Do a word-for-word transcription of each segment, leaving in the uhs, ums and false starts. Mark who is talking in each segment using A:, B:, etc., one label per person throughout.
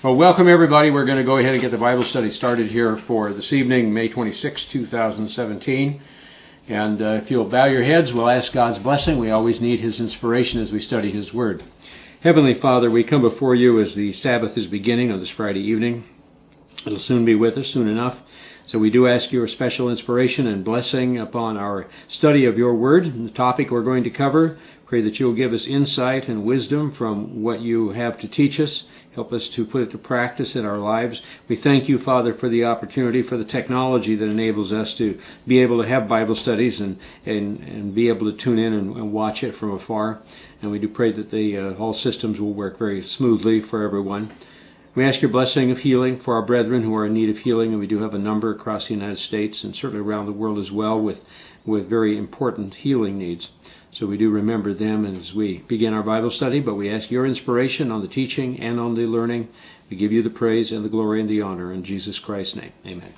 A: Well, welcome everybody. We're going to go ahead and get the Bible study started here for this evening, May twenty-sixth, two thousand seventeen. And uh, if you'll bow your heads, we'll ask God's blessing. We always need His inspiration as we study His Word. Heavenly Father, we come before you as the Sabbath is beginning on this Friday evening. It'll soon be with us, soon enough. So we do ask your special inspiration and blessing upon our study of your Word and the topic we're going to cover. Pray that you'll give us insight and wisdom from what you have to teach us. Help us to put it to practice in our lives. We thank you, Father, for the opportunity, for the technology that enables us to be able to have Bible studies and and, and be able to tune in and, and watch it from afar. And we do pray that the uh, all systems will work very smoothly for everyone. We ask your blessing of healing for our brethren who are in need of healing, and we do have a number across the United States and certainly around the world as well with, with very important healing needs. So we do remember them as we begin our Bible study, but we ask your inspiration on the teaching and on the learning. We give you the praise and the glory and the honor in Jesus Christ's name. Amen.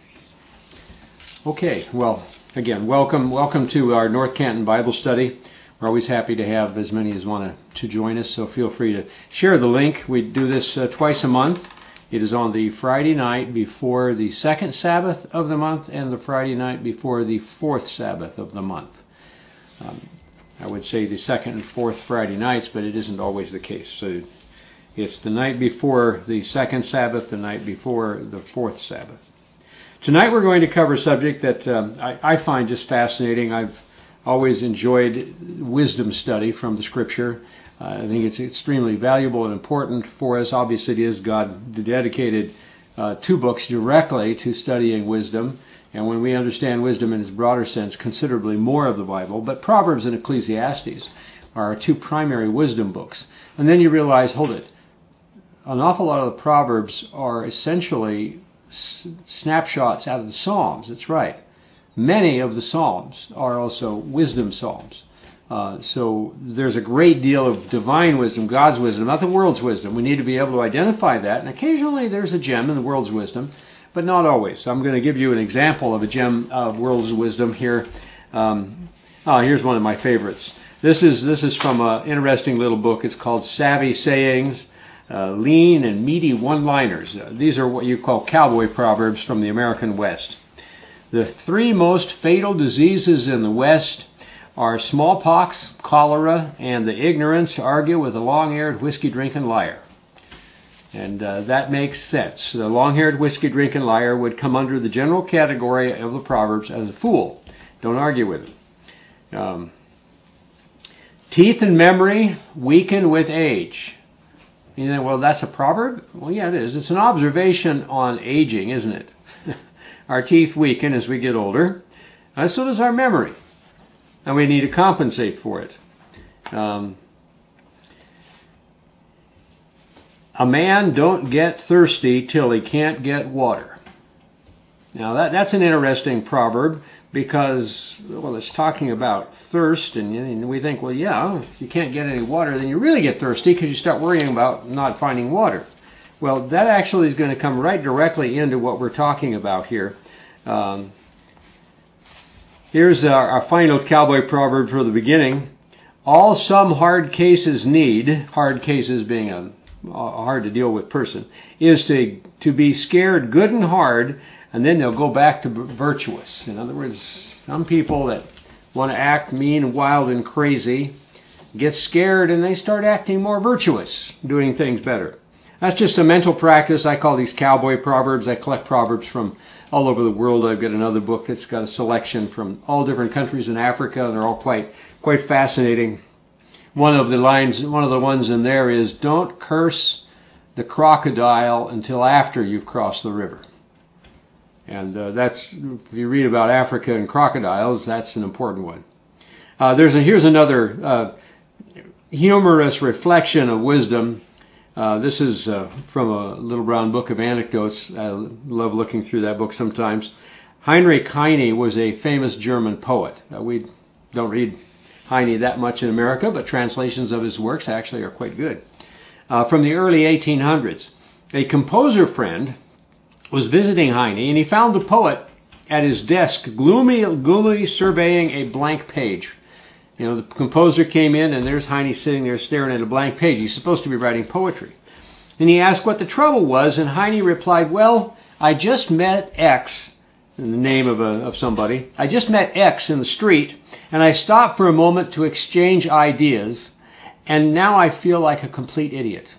A: Okay, well, again, welcome welcome to our North Canton Bible study. We're always happy to have as many as want to, to join us, so feel free to share the link. We do this uh, twice a month. It is on the Friday night before the second Sabbath of the month and the Friday night before the fourth Sabbath of the month. Um, I would say the second and fourth Friday nights, but it isn't always the case. So it's the night before the second Sabbath, the night before the fourth Sabbath. Tonight we're going to cover a subject that um, I, I find just fascinating. I've always enjoyed wisdom study from the Scripture. Uh, I think it's extremely valuable and important for us. Obviously it is. God dedicated uh, two books directly to studying wisdom. And when we understand wisdom in its broader sense, considerably more of the Bible. But Proverbs and Ecclesiastes are our two primary wisdom books. And then you realize, hold it, an awful lot of the Proverbs are essentially s- snapshots out of the Psalms. That's right. Many of the Psalms are also wisdom Psalms. Uh, so there's a great deal of divine wisdom, God's wisdom, not the world's wisdom. We need to be able to identify that. And occasionally there's a gem in the world's wisdom, but not always. So I'm going to give you an example of a gem of world's wisdom here. Um, oh, here's one of my favorites. This is this is from an interesting little book. It's called Savvy Sayings, uh, Lean and Meaty One-Liners. Uh, these are what you call cowboy proverbs from the American West. The three most fatal diseases in the West are smallpox, cholera, and the ignorance to argue with a long-haired whiskey-drinking liar. And uh, that makes sense. The long-haired whiskey-drinking liar would come under the general category of the Proverbs as a fool. Don't argue with him. Um, teeth and memory weaken with age. You think, well, that's a proverb? Well, yeah, it is. It's an observation on aging, isn't it? Our teeth weaken as we get older. And so does our memory. And we need to compensate for it. Um, A man don't get thirsty till he can't get water. Now that, that's an interesting proverb because, well, it's talking about thirst, and, and we think, well, yeah, if you can't get any water, then you really get thirsty because you start worrying about not finding water. Well, that actually is going to come right directly into what we're talking about here. Um, here's our, our final cowboy proverb for the beginning. All some hard cases need, hard cases being a a hard to deal with person, is to to be scared good and hard, and then they'll go back to virtuous. In other words, some people that want to act mean, wild, and crazy get scared and they start acting more virtuous, doing things better. That's just a mental practice. I call these cowboy proverbs. I collect proverbs from all over the world. I've got another book that's got a selection from all different countries in Africa. They're all quite quite fascinating. One of the lines, one of the ones in there is, don't curse the crocodile until after you've crossed the river. And uh, that's, if you read about Africa and crocodiles, that's an important one. Uh, there's a, here's another uh, humorous reflection of wisdom. Uh, this is uh, from a Little Brown Book of Anecdotes. I love looking through that book sometimes. Heinrich Heine was a famous German poet. Uh, we don't read Heine that much in America, but translations of his works actually are quite good. Uh, from the early eighteen hundreds, a composer friend was visiting Heine, and he found the poet at his desk, gloomy, gloomily surveying a blank page. You know, the composer came in, and there's Heine sitting there staring at a blank page. He's supposed to be writing poetry. And he asked what the trouble was, and Heine replied, well, I just met X, in the name of, a, of somebody. I just met X in the street, and I stopped for a moment to exchange ideas, and now I feel like a complete idiot.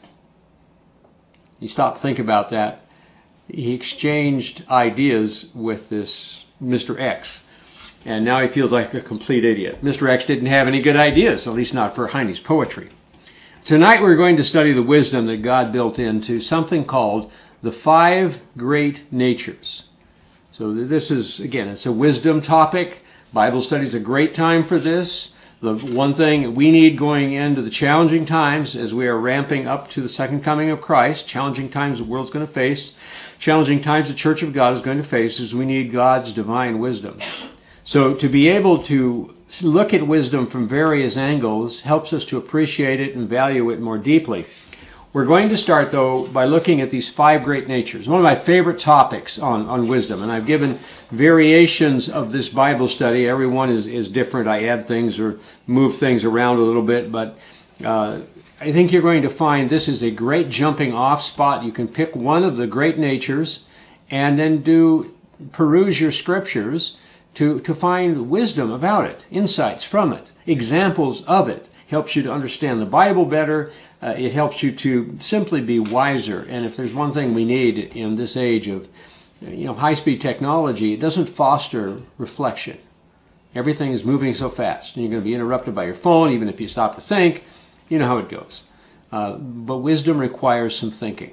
A: He stopped to think about that. He exchanged ideas with this Mister X, and now he feels like a complete idiot. Mister X didn't have any good ideas, at least not for Heine's poetry. Tonight we're going to study the wisdom that God built into something called the five great natures. So this is, again, it's a wisdom topic. Bible study is a great time for this. The one thing we need going into the challenging times as we are ramping up to the second coming of Christ, challenging times the world's going to face, challenging times the Church of God is going to face, is we need God's divine wisdom. So to be able to look at wisdom from various angles helps us to appreciate it and value it more deeply. We're going to start, though, by looking at these five great natures. One of my favorite topics on, on wisdom, and I've given variations of this Bible study. Every one is, is different. I add things or move things around a little bit, but uh, I think you're going to find this is a great jumping off spot. You can pick one of the great natures and then do peruse your scriptures to, to find wisdom about it, insights from it, examples of it. Helps you to understand the Bible better. Uh, it helps you to simply be wiser. And if there's one thing we need in this age of you know, high-speed technology, it doesn't foster reflection. Everything is moving so fast, and you're going to be interrupted by your phone, even if you stop to think. You know how it goes. Uh, but wisdom requires some thinking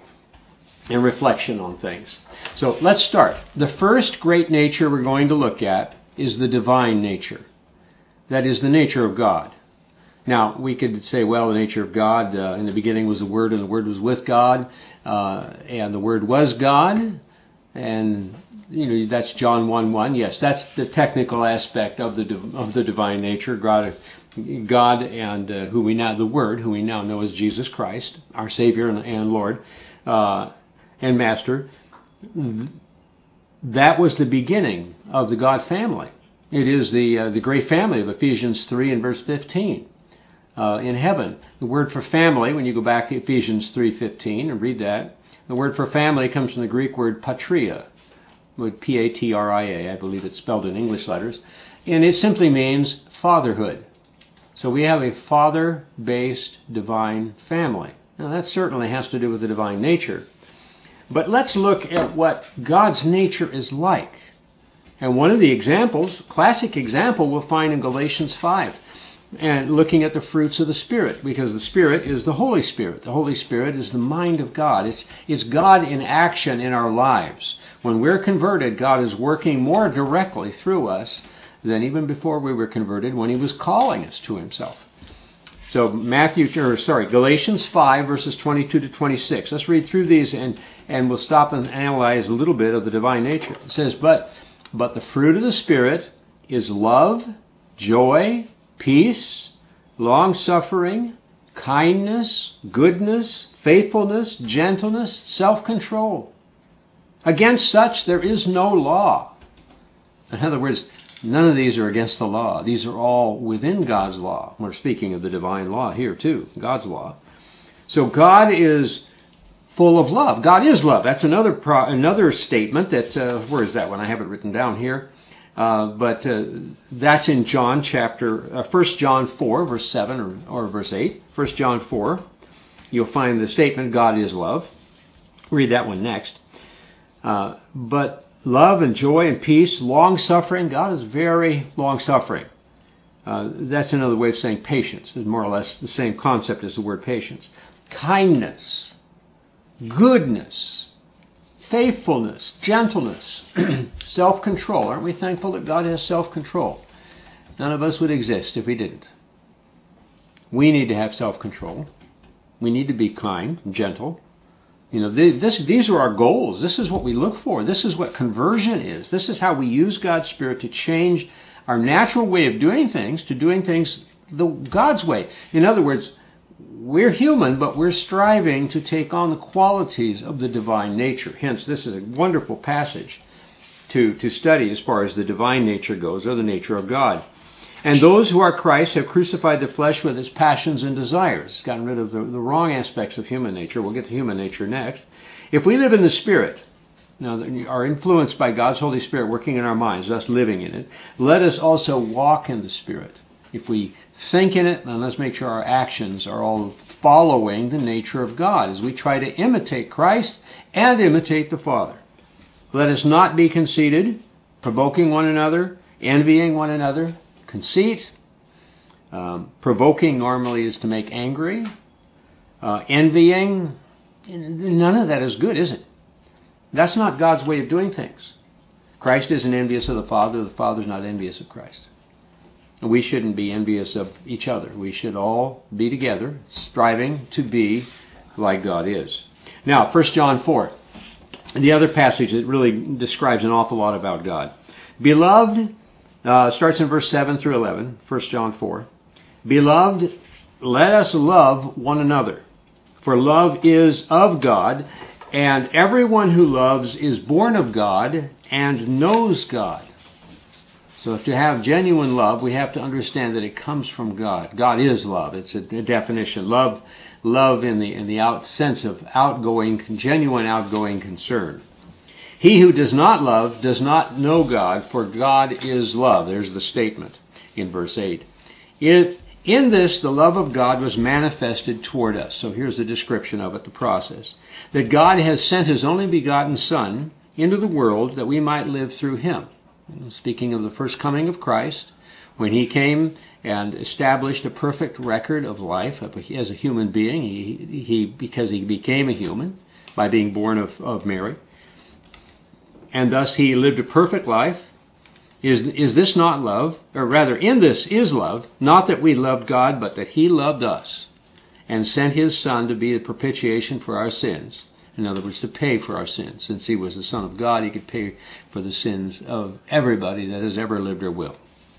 A: and reflection on things. So let's start. The first great nature we're going to look at is the divine nature. That is the nature of God. Now, we could say, well, the nature of God, uh, in the beginning was the Word, and the Word was with God, uh, and the Word was God, and you know that's John one one. Yes, that's the technical aspect of the of the divine nature. God, God, and uh, who we now the Word, who we now know as Jesus Christ, our Savior and, and Lord uh, and Master. That was the beginning of the God family. It is the uh, the great family of Ephesians three and verse fifteen. Uh, in heaven. The word for family, when you go back to Ephesians three fifteen and read that, the word for family comes from the Greek word patria, with P A T R I A, I believe it's spelled in English letters, and it simply means fatherhood. So we have a father-based divine family. Now that certainly has to do with the divine nature. But let's look at what God's nature is like. And one of the examples, classic example, we'll find in Galatians five. And looking at the fruits of the Spirit, because the Spirit is the Holy Spirit. The Holy Spirit is the mind of God. It's, it's God in action in our lives. When we're converted, God is working more directly through us than even before we were converted, when He was calling us to Himself. So Matthew, or sorry, Galatians five verses twenty-two to twenty-six. Let's read through these, and and we'll stop and analyze a little bit of the divine nature. It says, "But but the fruit of the Spirit is love, joy, peace, long-suffering, kindness, goodness, faithfulness, gentleness, self-control. Against such there is no law." In other words, none of these are against the law. These are all within God's law. We're speaking of the divine law here too, God's law. So God is full of love. God is love. That's another pro- another statement that, uh, where is that one? I have it written down here. Uh, but uh, that's in John chapter, uh, First John four, verse seven or, or verse eight. First John four, you'll find the statement, God is love. Read that one next. Uh, but love and joy and peace, long-suffering. God is very long-suffering. Uh, that's another way of saying patience. It's more or less the same concept as the word patience. Kindness, goodness, faithfulness, gentleness, self-control. Aren't we thankful that God has self-control? None of us would exist if He didn't. We need to have self-control. We need to be kind and gentle. You know, this, these are our goals. This is what we look for. This is what conversion is. This is how we use God's Spirit to change our natural way of doing things to doing things the God's way. In other words, we're human, but we're striving to take on the qualities of the divine nature. Hence, this is a wonderful passage to, to study as far as the divine nature goes, or the nature of God. And those who are Christ have crucified the flesh with its passions and desires. Gotten rid of the, the wrong aspects of human nature. We'll get to human nature next. If we live in the Spirit, now are influenced by God's Holy Spirit working in our minds, thus living in it, let us also walk in the Spirit. If we think in it, then let's make sure our actions are all following the nature of God as we try to imitate Christ and imitate the Father. Let us not be conceited, provoking one another, envying one another. Conceit, um, provoking normally is to make angry. Uh, envying, none of that is good, is it? That's not God's way of doing things. Christ isn't envious of the Father. The Father's not envious of Christ. And we shouldn't be envious of each other. We should all be together, striving to be like God is. Now, First John four, the other passage that really describes an awful lot about God. Beloved, uh, starts in verse seven through eleven, First John four. Beloved, let us love one another, for love is of God, and everyone who loves is born of God and knows God. So to have genuine love, we have to understand that it comes from God. God is love. It's a, a definition. Love, love in the in the out sense of outgoing, genuine outgoing concern. He who does not love does not know God, for God is love. There's the statement in verse eight. If in this the love of God was manifested toward us. So here's the description of it, the process. That God has sent his only begotten Son into the world that we might live through him. Speaking of the first coming of Christ, when he came and established a perfect record of life as a human being, he, he because he became a human by being born of, of Mary, and thus he lived a perfect life. Is, is this not love? Or rather, in this is love, not that we loved God, but that he loved us and sent his Son to be the propitiation for our sins. In other words, to pay for our sins. Since he was the Son of God, he could pay for the sins of everybody that has ever lived or will.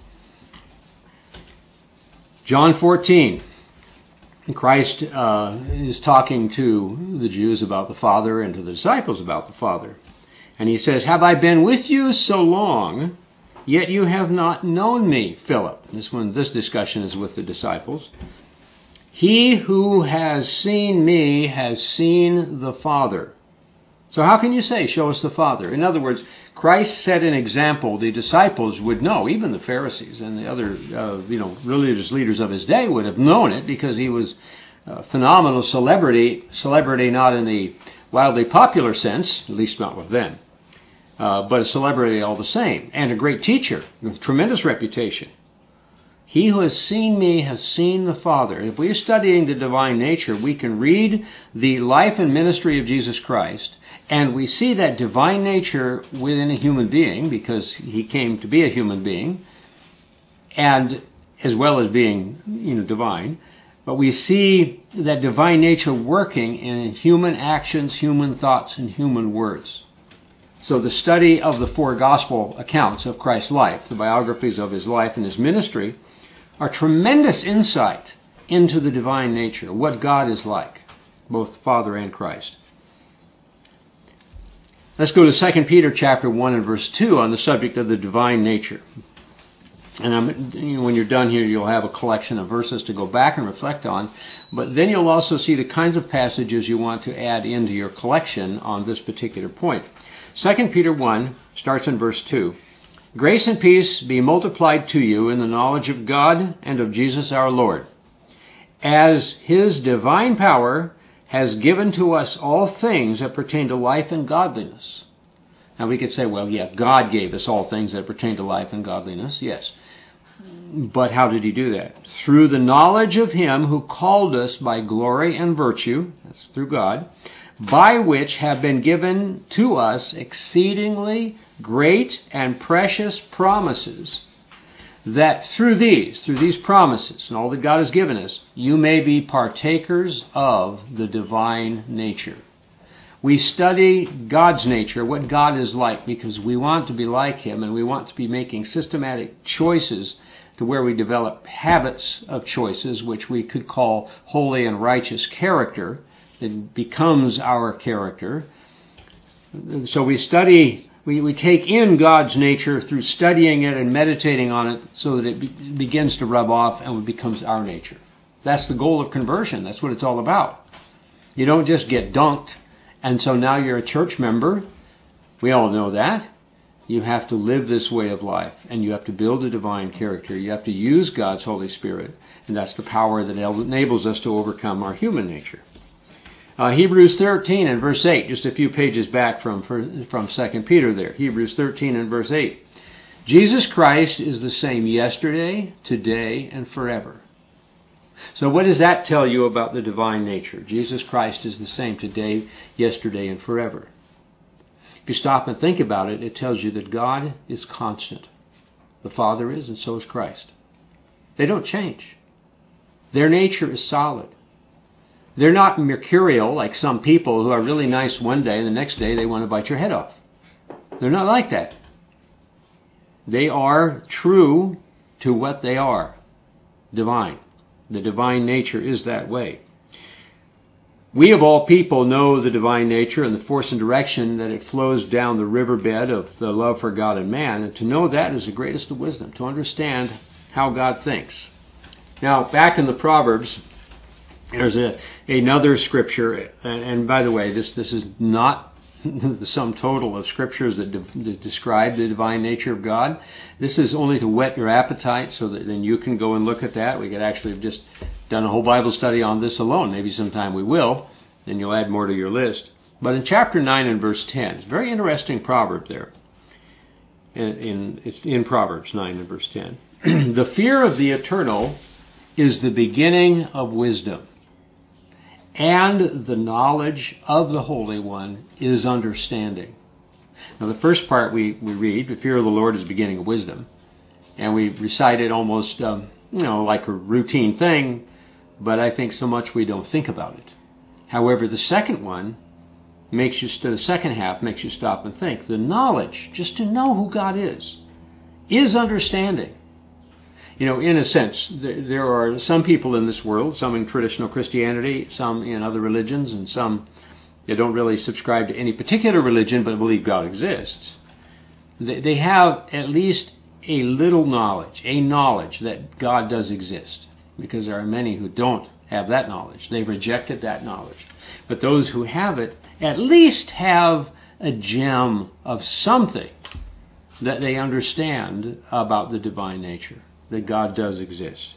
A: John fourteen. Christ uh, is talking to the Jews about the Father and to the disciples about the Father. And he says, have I been with you so long, yet you have not known me, Philip. This one, this discussion is with the disciples. He who has seen me has seen the Father. So how can you say, show us the Father? In other words, Christ set an example the disciples would know, even the Pharisees and the other uh, you know, religious leaders of his day would have known it because he was a phenomenal celebrity, celebrity not in the wildly popular sense, at least not with them, uh, but a celebrity all the same, and a great teacher, tremendous reputation. He who has seen me has seen the Father. If we are studying the divine nature, we can read the life and ministry of Jesus Christ, and we see that divine nature within a human being, because he came to be a human being, and as well as being, you know, divine. But we see that divine nature working in human actions, human thoughts, and human words. So the study of the four gospel accounts of Christ's life, the biographies of his life and his ministry, are tremendous insight into the divine nature, what God is like, both Father and Christ. Let's go to Second Peter chapter one and verse two on the subject of the divine nature. And I'm, you know, when you're done here, you'll have a collection of verses to go back and reflect on. But then you'll also see the kinds of passages you want to add into your collection on this particular point. Second Peter one starts in verse two. Grace and peace be multiplied to you in the knowledge of God and of Jesus our Lord, as his divine power has given to us all things that pertain to life and godliness. Now we could say, well, yeah, God gave us all things that pertain to life and godliness, yes. But how did he do that? Through the knowledge of him who called us by glory and virtue, that's through God, by which have been given to us exceedingly great and precious promises, that through these, through these promises and all that God has given us, you may be partakers of the divine nature. We study God's nature, what God is like, because we want to be like him, and we want to be making systematic choices to where we develop habits of choices, which we could call holy and righteous character. It becomes our character. So we study we, we take in God's nature through studying it and meditating on it so that it be, begins to rub off and it becomes our nature. That's the goal of conversion. That's what it's all about. You don't just get dunked and so now you're a church member. We all know that. You have to live this way of life, and you have to build a divine character. You have to use God's Holy Spirit, and that's the power that enables us to overcome our human nature. Uh, Hebrews thirteen and verse eight, just a few pages back from, from Second Peter there. Hebrews thirteen and verse eight. Jesus Christ is the same yesterday, today, and forever. So what does that tell you about the divine nature? Jesus Christ is the same today, yesterday, and forever. If you stop and think about it, it tells you that God is constant. The Father is, and so is Christ. They don't change. Their nature is solid. They're not mercurial like some people who are really nice one day and the next day they want to bite your head off. They're not like that. They are true to what they are, divine. The divine nature is that way. We of all people know the divine nature and the force and direction that it flows down the riverbed of the love for God and man, and to know that is the greatest of wisdom, to understand how God thinks. Now, back in the Proverbs, there's a, another scripture, and, and by the way, this, this is not the sum total of scriptures that, de, that describe the divine nature of God. This is only to whet your appetite so that then you can go and look at that. We could actually have just done a whole Bible study on this alone. Maybe sometime we will, and you'll add more to your list. But in chapter nine and verse ten, it's a very interesting proverb there. In, in, it's in Proverbs nine and verse ten. The fear of the eternal is the beginning of wisdom, and the knowledge of the Holy One is understanding. Now the first part we, we read, the fear of the Lord is the beginning of wisdom. And we recite it almost, um, you know, like a routine thing, but I think so much we don't think about it. However, the second one makes you, the second half makes you stop and think. The knowledge, just to know who God is, is understanding. You know, in a sense, there, there are some people in this world, some in traditional Christianity, some in other religions, and some that don't really subscribe to any particular religion but believe God exists. They, they have at least a little knowledge, a knowledge that God does exist, because there are many who don't have that knowledge. They've rejected that knowledge. But those who have it at least have a gem of something that they understand about the divine nature, that God does exist.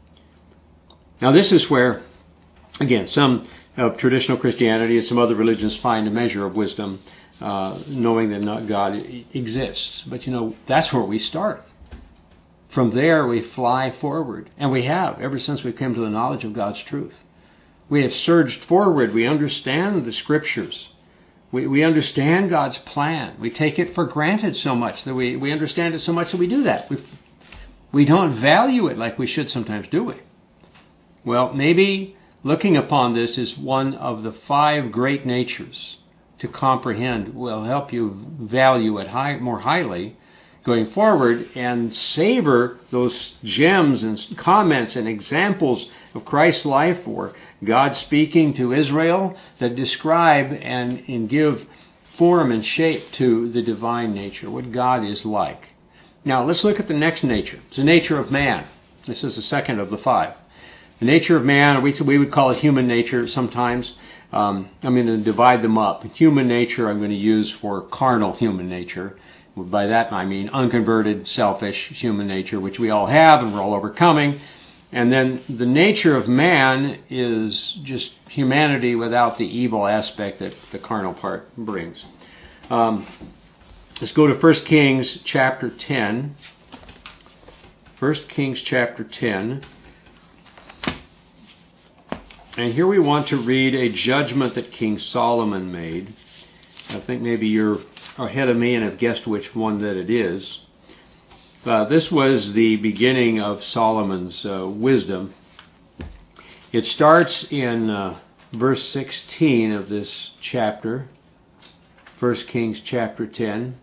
A: Now this is where, again, some of traditional Christianity and some other religions find a measure of wisdom, uh, knowing that God exists. But you know, that's where we start. From there we fly forward, and we have, ever since we came to the knowledge of God's truth. We have surged forward. We understand the Scriptures. We, we understand God's plan. We take it for granted so much that we, we understand it so much that we do that. We, we don't value it like we should sometimes, do we? Well, maybe looking upon this as one of the five great natures to comprehend will help you value it high, more highly going forward and savor those gems and comments and examples of Christ's life or God speaking to Israel that describe and, and give form and shape to the divine nature, what God is like. Now let's look at the next nature. It's the nature of man. This is the second of the five. The nature of man, we, we would call it human nature sometimes. Um, I'm going to divide them up. Human nature I'm going to use for carnal human nature. By that I mean unconverted, selfish human nature, which we all have and we're all overcoming. And then the nature of man is just humanity without the evil aspect that the carnal part brings. Um, let's go to First Kings chapter ten. First Kings chapter ten. And here we want to read a judgment that King Solomon made. I think maybe you're ahead of me and have guessed which one that it is. Uh, this was the beginning of Solomon's uh, wisdom. It starts in uh, verse sixteen of this chapter, First Kings chapter ten.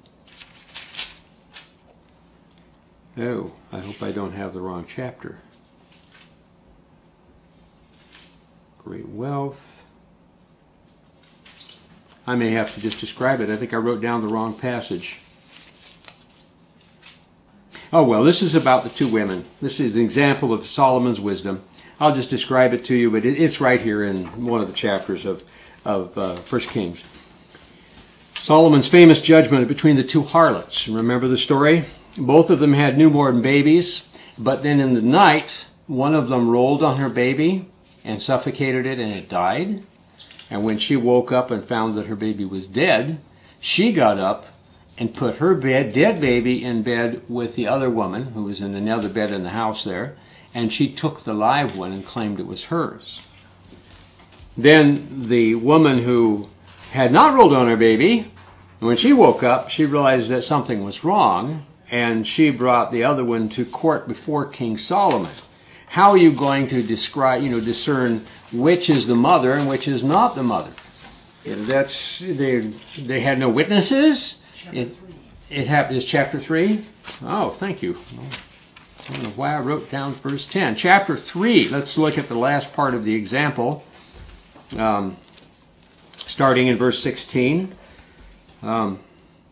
A: Oh, I hope I don't have the wrong chapter. Great wealth. I may have to just describe it. I think I wrote down the wrong passage. Oh, well, this is about the two women. This is an example of Solomon's wisdom. I'll just describe it to you, but it's right here in one of the chapters of, of uh, First Kings. Solomon's famous judgment between the two harlots. Remember the story? Both of them had newborn babies, but then in the night, one of them rolled on her baby and suffocated it, and it died. And when she woke up and found that her baby was dead, she got up and put her bed, dead baby in bed with the other woman, who was in another bed in the house there, and she took the live one and claimed it was hers. Then the woman who had not rolled on her baby, when she woke up, she realized that something was wrong, and she brought the other one to court before King Solomon. How are you going to describe, you know, discern which is the mother and which is not the mother? That's they. They had no witnesses. It, it happened. Is chapter three? Oh, thank you. I don't know why I wrote down verse ten. Chapter three. Let's look at the last part of the example, um, starting in verse sixteen. Um,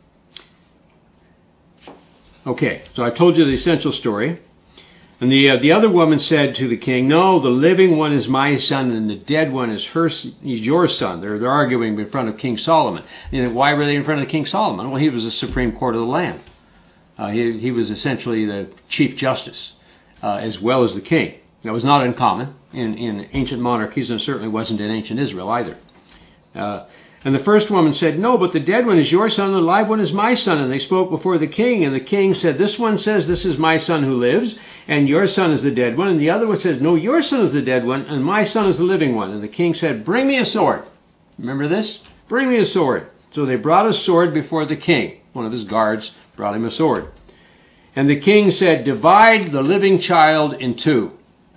A: okay, so I told you the essential story. And the uh, the other woman said to the king, "No, the living one is my son, and the dead one is her. Is your son." They're they're arguing in front of King Solomon. And why were they in front of King Solomon? Well, he was the supreme court of the land. Uh, he he was essentially the chief justice, uh, as well as the king. That was not uncommon in in ancient monarchies, and certainly wasn't in ancient Israel either. Uh, And the first woman said, "No, but the dead one is your son, and the live one is my son." And they spoke before the king, and the king said, "This one says, this is my son who lives, and your son is the dead one." And the other one says, "No, your son is the dead one, and my son is the living one." And the king said, "Bring me a sword." Remember this? "Bring me a sword." So they brought a sword before the king. One of his guards brought him a sword. And the king said, "Divide the living child in two,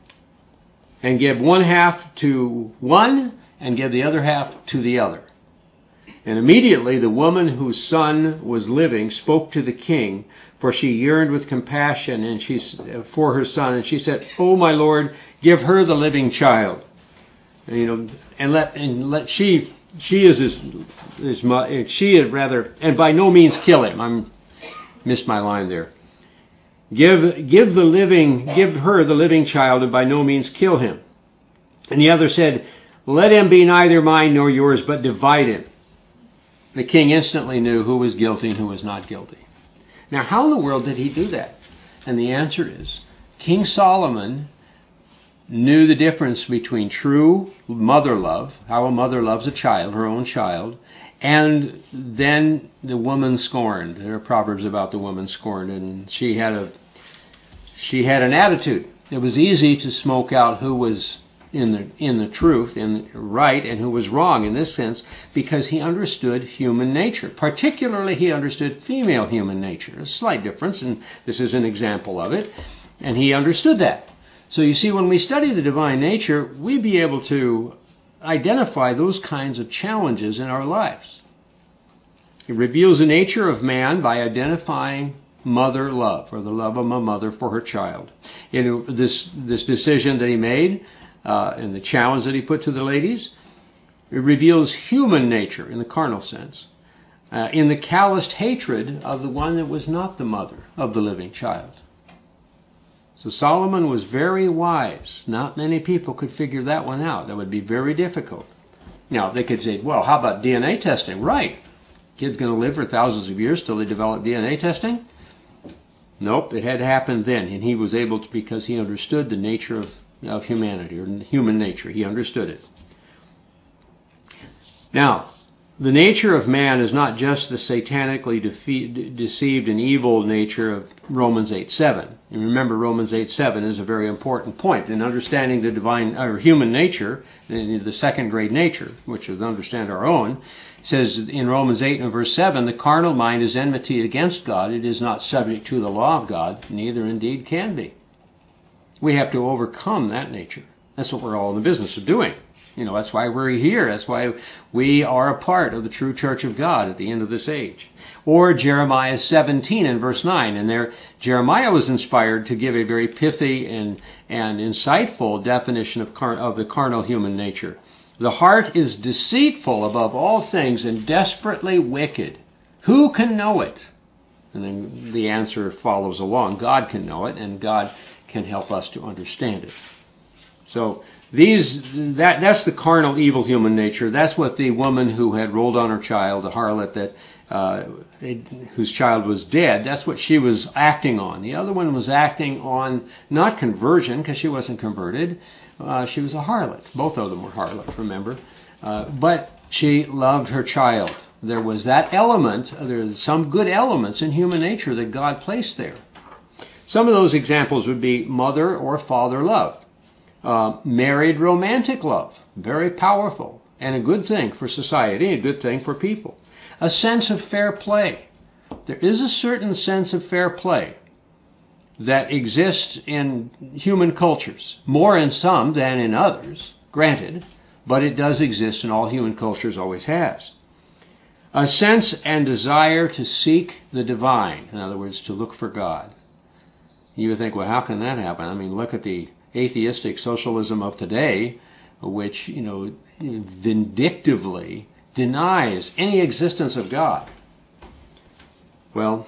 A: and give one half to one, and give the other half to the other." And immediately the woman whose son was living spoke to the king, for she yearned with compassion and she for her son, and she said, "Oh, my lord, give her the living child." And, you know, and let and let she she is his, his she had rather, and by no means kill him. I missed my line there. Give give the living give her the living child, and by no means kill him. And the other said, "Let him be neither mine nor yours, but divide him." The king instantly knew who was guilty and who was not guilty. Now, how in the world did he do that? And the answer is, King Solomon knew the difference between true mother love, how a mother loves a child, her own child, and then the woman scorned. There are proverbs about the woman scorned, and she had a she had an attitude. It was easy to smoke out who was in the in the truth, in right, and who was wrong in this sense, because he understood human nature. Particularly, he understood female human nature. A slight difference, and this is an example of it. And he understood that. So you see, when we study the divine nature, we be able to identify those kinds of challenges in our lives. It reveals the nature of man by identifying mother love, or the love of a mother for her child. In this this decision that he made, Uh, and the challenge that he put to the ladies, it reveals human nature in the carnal sense, uh, in the calloused hatred of the one that was not the mother of the living child. So Solomon was very wise. Not many people could figure that one out. That would be very difficult. Now, they could say, well, how about D N A testing? Right. Kid's going to live for thousands of years till they develop D N A testing? Nope, it had to happen then. And he was able to, because he understood the nature of of humanity, or human nature. He understood it. Now, the nature of man is not just the satanically defe- deceived and evil nature of Romans eight seven. And remember, Romans eight seven is a very important point in understanding the divine or human nature, the second grade nature, which is to understand our own. It says in Romans eight and verse seven, "The carnal mind is enmity against God. It is not subject to the law of God, neither indeed can be." We have to overcome that nature. That's what we're all in the business of doing. You know, that's why we're here. That's why we are a part of the true church of God at the end of this age. Or Jeremiah seventeen and verse nine. And there, Jeremiah was inspired to give a very pithy and, and insightful definition of, car, of the carnal human nature. The heart is deceitful above all things and desperately wicked. Who can know it? And then the answer follows along. God can know it, and God can help us to understand it. So these that that's the carnal, evil human nature. That's what the woman who had rolled on her child, the harlot that uh, whose child was dead, that's what she was acting on. The other one was acting on not conversion, because she wasn't converted. Uh, she was a harlot. Both of them were harlots, remember. Uh, but she loved her child. There was that element, there's some good elements in human nature that God placed there. Some of those examples would be mother or father love. Uh, married romantic love, very powerful, and a good thing for society, a good thing for people. A sense of fair play. There is a certain sense of fair play that exists in human cultures, more in some than in others, granted, but it does exist in all human cultures, always has. A sense and desire to seek the divine, in other words, to look for God. You would think, well, how can that happen? I mean, look at the atheistic socialism of today, which, you know, vindictively denies any existence of God. Well,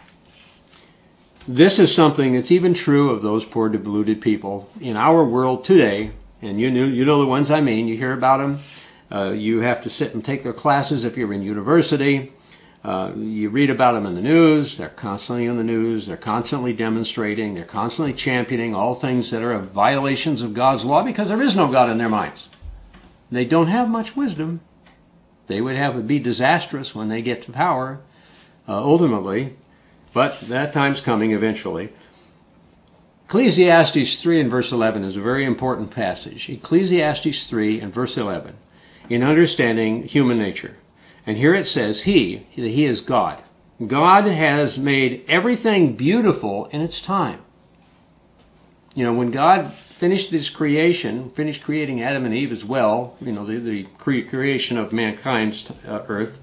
A: this is something that's even true of those poor deluded people in our world today, and you know, you know the ones I mean. You hear about them. Uh, you have to sit and take their classes if you're in university. Uh, you read about them in the news. They're constantly in the news. They're constantly demonstrating. They're constantly championing all things that are violations of God's law because there is no God in their minds. They don't have much wisdom. They would have it be disastrous when they get to power, uh, ultimately. But that time's coming eventually. Ecclesiastes three and verse eleven is a very important passage. Ecclesiastes three and verse eleven, in understanding human nature. And here it says, He, He is God. God has made everything beautiful in its time. You know, when God finished His creation, finished creating Adam and Eve as well, you know, the, the cre- creation of mankind's uh, earth,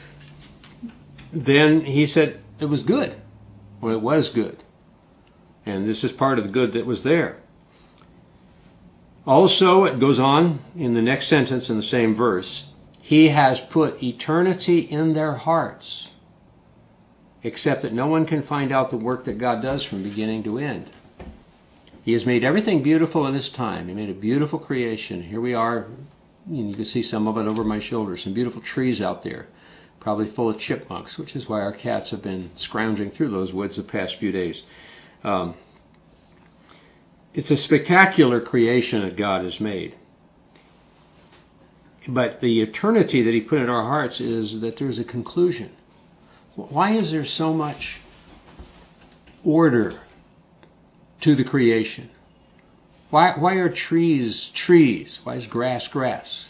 A: then He said it was good. Well, it was good. And this is part of the good that was there. Also, it goes on in the next sentence in the same verse, He has put eternity in their hearts, except that no one can find out the work that God does from beginning to end. He has made everything beautiful in His time. He made a beautiful creation. Here we are. You can see some of it over my shoulder. Some beautiful trees out there, probably full of chipmunks, which is why our cats have been scrounging through those woods the past few days. Um, it's a spectacular creation that God has made. But the eternity that He put in our hearts is that there's a conclusion. Why is there so much order to the creation? Why, why are trees trees? Why is grass grass?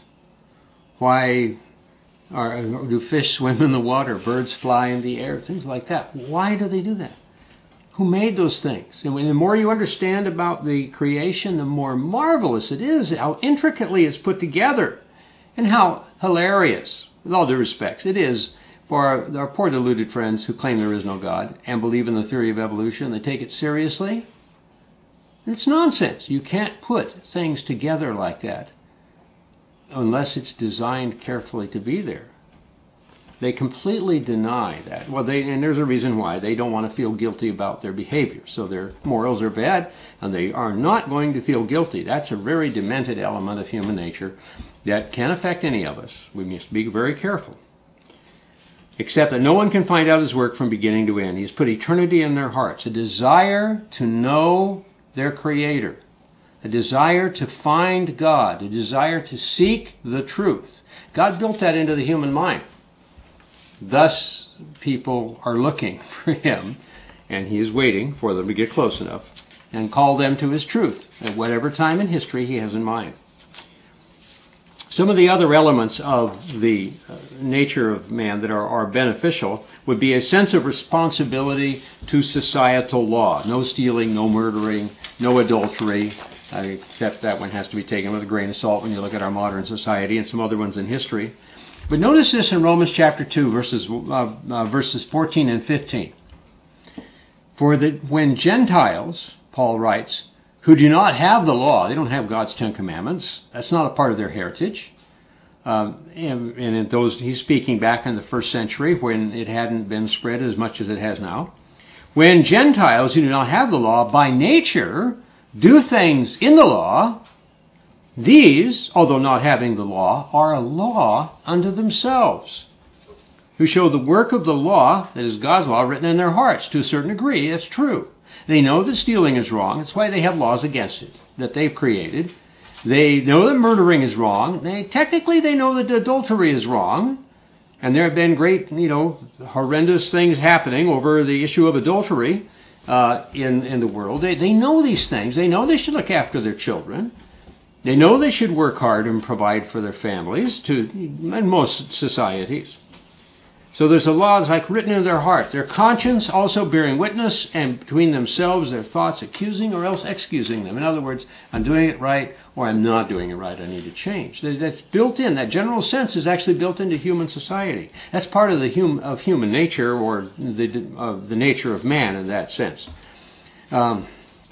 A: Why are, do fish swim in the water, birds fly in the air, things like that? Why do they do that? Who made those things? And when, the more you understand about the creation, the more marvelous it is, how intricately it's put together, and how hilarious, with all due respects, it is for our, our poor deluded friends who claim there is no God and believe in the theory of evolution. They take it seriously. It's nonsense. You can't put things together like that unless it's designed carefully to be there. They completely deny that. Well, they, and there's a reason why. They don't want to feel guilty about their behavior. So their morals are bad, and they are not going to feel guilty. That's a very demented element of human nature that can affect any of us. We must be very careful. Except that no one can find out His work from beginning to end. He's put eternity in their hearts, a desire to know their Creator, a desire to find God, a desire to seek the truth. God built that into the human mind. Thus, people are looking for Him, and He is waiting for them to get close enough and call them to His truth at whatever time in history He has in mind. Some of the other elements of the uh, nature of man that are, are beneficial would be a sense of responsibility to societal law. No stealing, no murdering, no adultery, uh, except that one has to be taken with a grain of salt when you look at our modern society and some other ones in history. But notice this in Romans chapter two, verses uh, uh, verses fourteen and fifteen. For the, when Gentiles, Paul writes, who do not have the law, they don't have God's Ten Commandments, that's not a part of their heritage, Um, and, and in those, he's speaking back in the first century when it hadn't been spread as much as it has now. When Gentiles who do not have the law by nature do things in the law, these, although not having the law, are a law unto themselves, who show the work of the law, that is God's law, written in their hearts. To a certain degree, that's true. They know that stealing is wrong. That's why they have laws against it that they've created. They know that murdering is wrong. They technically they know that adultery is wrong. And there have been great, you know, horrendous things happening over the issue of adultery uh, in, in the world. They, they know these things. They know they should look after their children. They know they should work hard and provide for their families to, in most societies. So there's a law that's like written in their heart. Their conscience also bearing witness, and between themselves their thoughts accusing or else excusing them. In other words, I'm doing it right or I'm not doing it right. I need to change. That's built in. That general sense is actually built into human society. That's part of the hum, of human nature, or the, of the nature of man in that sense. Um,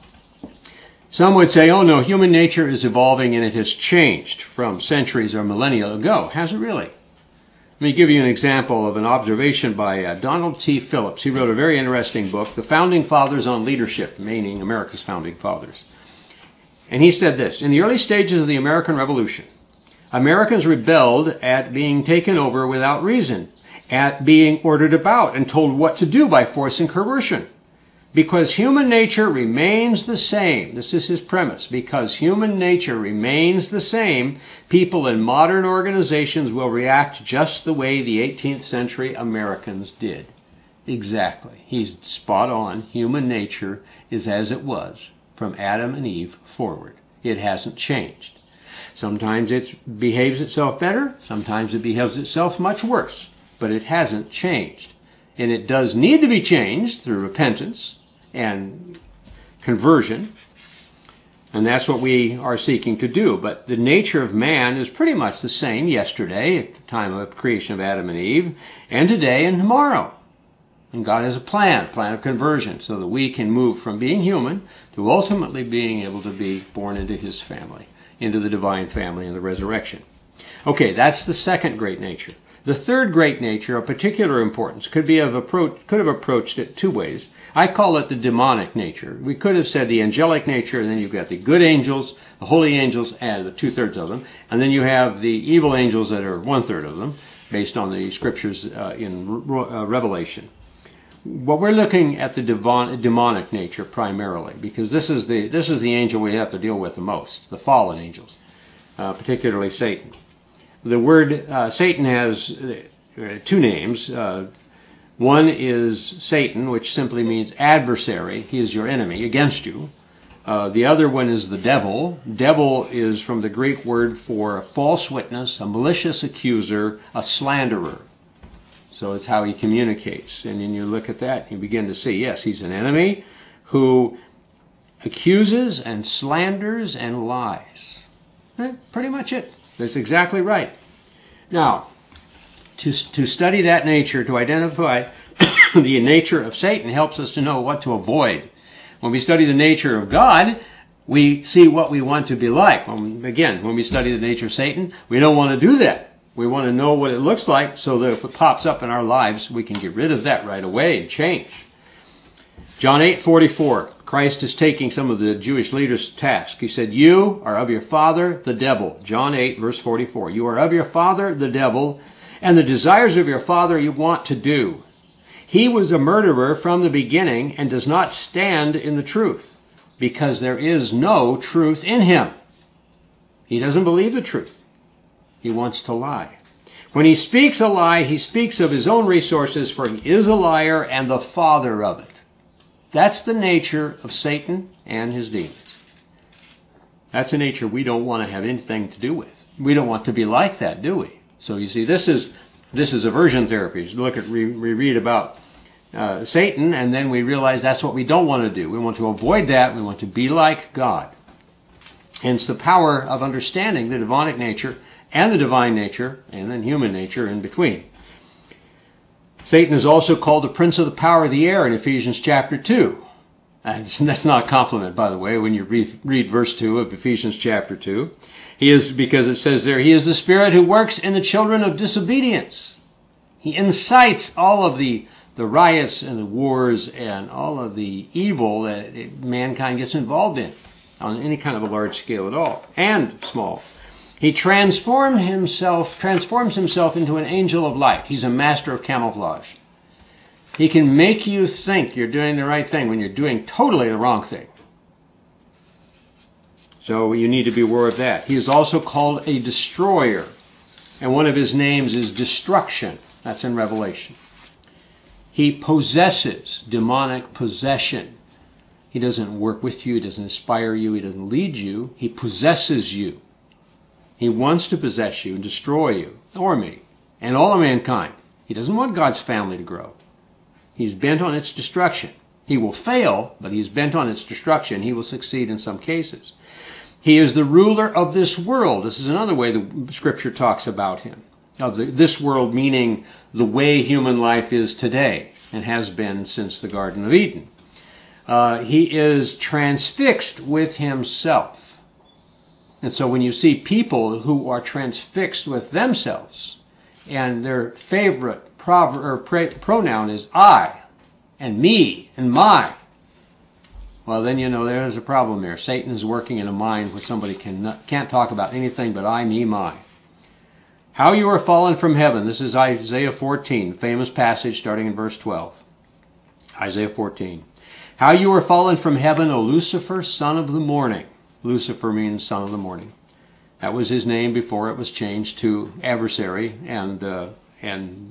A: some would say, oh no, human nature is evolving and it has changed from centuries or millennia ago. Has it really? Let me give you an example of an observation by uh, Donald T. Phillips. He wrote a very interesting book, The Founding Fathers on Leadership, meaning America's Founding Fathers. And he said this: in the early stages of the American Revolution, Americans rebelled at being taken over without reason, at being ordered about and told what to do by force and coercion. Because human nature remains the same, this is his premise, because human nature remains the same, people in modern organizations will react just the way the eighteenth century Americans did. Exactly. He's spot on. Human nature is as it was from Adam and Eve forward. It hasn't changed. Sometimes it behaves itself better, sometimes it behaves itself much worse, but it hasn't changed. And it does need to be changed through repentance and conversion, and that's what we are seeking to do. But the nature of man is pretty much the same yesterday at the time of creation of Adam and Eve, and today and tomorrow. And God has a plan, a plan of conversion, so that we can move from being human to ultimately being able to be born into his family, into the divine family in the resurrection. Okay, that's the second great nature. The third great nature of particular importance could be of approach, could have approached it two ways. I call it the demonic nature. We could have said the angelic nature, and then you've got the good angels, the holy angels, and the two-thirds of them, and then you have the evil angels that are one-third of them, based on the scriptures uh, in uh, Revelation. But we're looking at the divine, demonic nature primarily, because this is the this is the angel we have to deal with the most, the fallen angels, uh, particularly Satan. The word uh, Satan has uh, two names. Uh, one is Satan, which simply means adversary. He is your enemy, against you. Uh, the other one is the devil. Devil is from the Greek word for a false witness, a malicious accuser, a slanderer. So it's how he communicates. And then you look at that, you begin to see, yes, he's an enemy who accuses and slanders and lies. Eh, pretty much it. That's exactly right. Now, to, to study that nature, to identify the nature of Satan, helps us to know what to avoid. When we study the nature of God, we see what we want to be like. When, again, when we study the nature of Satan, we don't want to do that. We want to know what it looks like so that if it pops up in our lives, we can get rid of that right away and change. John eight forty-four. Christ is taking some of the Jewish leaders' task. He said, you are of your father, the devil. John eight, verse forty-four. You are of your father, the devil, and the desires of your father you want to do. He was a murderer from the beginning and does not stand in the truth, because there is no truth in him. He doesn't believe the truth. He wants to lie. When he speaks a lie, he speaks of his own resources, for he is a liar and the father of it. That's the nature of Satan and his demons. That's a nature we don't want to have anything to do with. We don't want to be like that, do we? So you see, this is this is aversion therapy. You look at, we, we read about uh, Satan, and then we realize that's what we don't want to do. We want to avoid that. We want to be like God. Hence the power of understanding the demonic nature and the divine nature, and then human nature in between. Satan is also called the prince of the power of the air in Ephesians chapter two. That's, that's not a compliment, by the way, when you read, read verse two of Ephesians chapter two. He is, because it says there, he is the Spirit who works in the children of disobedience. He incites all of the, the riots and the wars and all of the evil that it, mankind gets involved in on any kind of a large scale at all, and small. He transformed himself, transforms himself into an angel of light. He's a master of camouflage. He can make you think you're doing the right thing when you're doing totally the wrong thing. So you need to be aware of that. He is also called a destroyer. And one of his names is destruction. That's in Revelation. He possesses, demonic possession. He doesn't work with you. He doesn't inspire you. He doesn't lead you. He possesses you. He wants to possess you and destroy you, or me, and all of mankind. He doesn't want God's family to grow. He's bent on its destruction. He will fail, but he's bent on its destruction. He will succeed in some cases. He is the ruler of this world. This is another way the Scripture talks about him. Of the, this world meaning the way human life is today and has been since the Garden of Eden. Uh, he is transfixed with himself. And so when you see people who are transfixed with themselves and their favorite proverb, or pra- pronoun is I and me and my, well, then you know there's a problem there. Satan is working in a mind where somebody can not, can't talk about anything but I, me, my. How you are fallen from heaven. This is Isaiah fourteen, famous passage starting in verse twelve. Isaiah fourteen. How you are fallen from heaven, O Lucifer, son of the morning. Lucifer means son of the morning. That was his name before it was changed to adversary and uh, and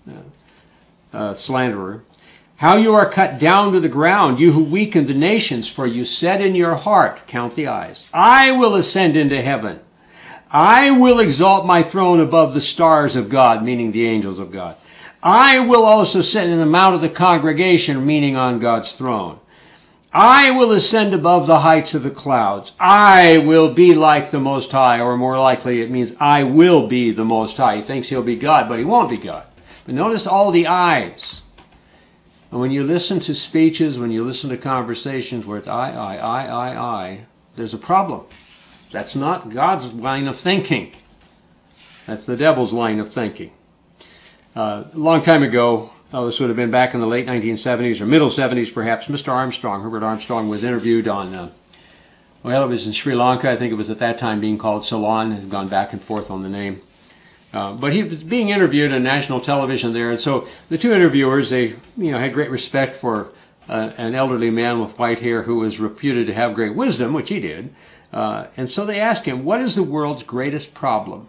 A: uh, uh, slanderer. How you are cut down to the ground, you who weaken the nations, for you said in your heart, count the eyes, I will ascend into heaven. I will exalt my throne above the stars of God, meaning the angels of God. I will also sit in the mount of the congregation, meaning on God's throne. I will ascend above the heights of the clouds. I will be like the Most High, or more likely it means I will be the Most High. He thinks he'll be God, but he won't be God. But notice all the I's. And when you listen to speeches, when you listen to conversations where it's I, I, I, I, I, there's a problem. That's not God's line of thinking. That's the devil's line of thinking. Uh, a long time ago, oh, this would have been back in the late nineteen seventies or middle seventies perhaps, Mister Armstrong, Herbert Armstrong, was interviewed on, uh, well, it was in Sri Lanka. I think it was at that time being called Ceylon. It had gone back and forth on the name. Uh, but he was being interviewed on national television there, and so the two interviewers, they you know had great respect for uh, an elderly man with white hair who was reputed to have great wisdom, which he did. Uh, and so they asked him, what is the world's greatest problem?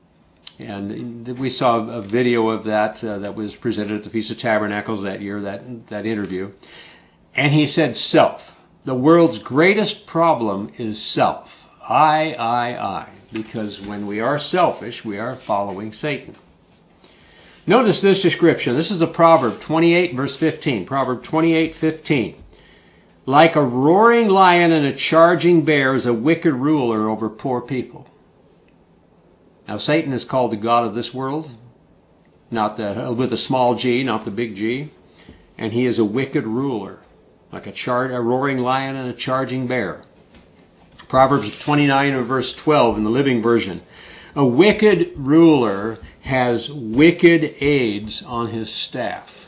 A: And we saw a video of that uh, that was presented at the Feast of Tabernacles that year, that, that interview. And he said self. The world's greatest problem is self. I, I, I. Because when we are selfish, we are following Satan. Notice this description. This is a Proverb twenty-eight, verse fifteen. Proverb twenty-eight, fifteen. Like a roaring lion and a charging bear is a wicked ruler over poor people. Now, Satan is called the god of this world, not the, with a small g, not the big G. And he is a wicked ruler, like a, char, a roaring lion and a charging bear. Proverbs twenty-nine, verse twelve in the Living Version. A wicked ruler has wicked aides on his staff.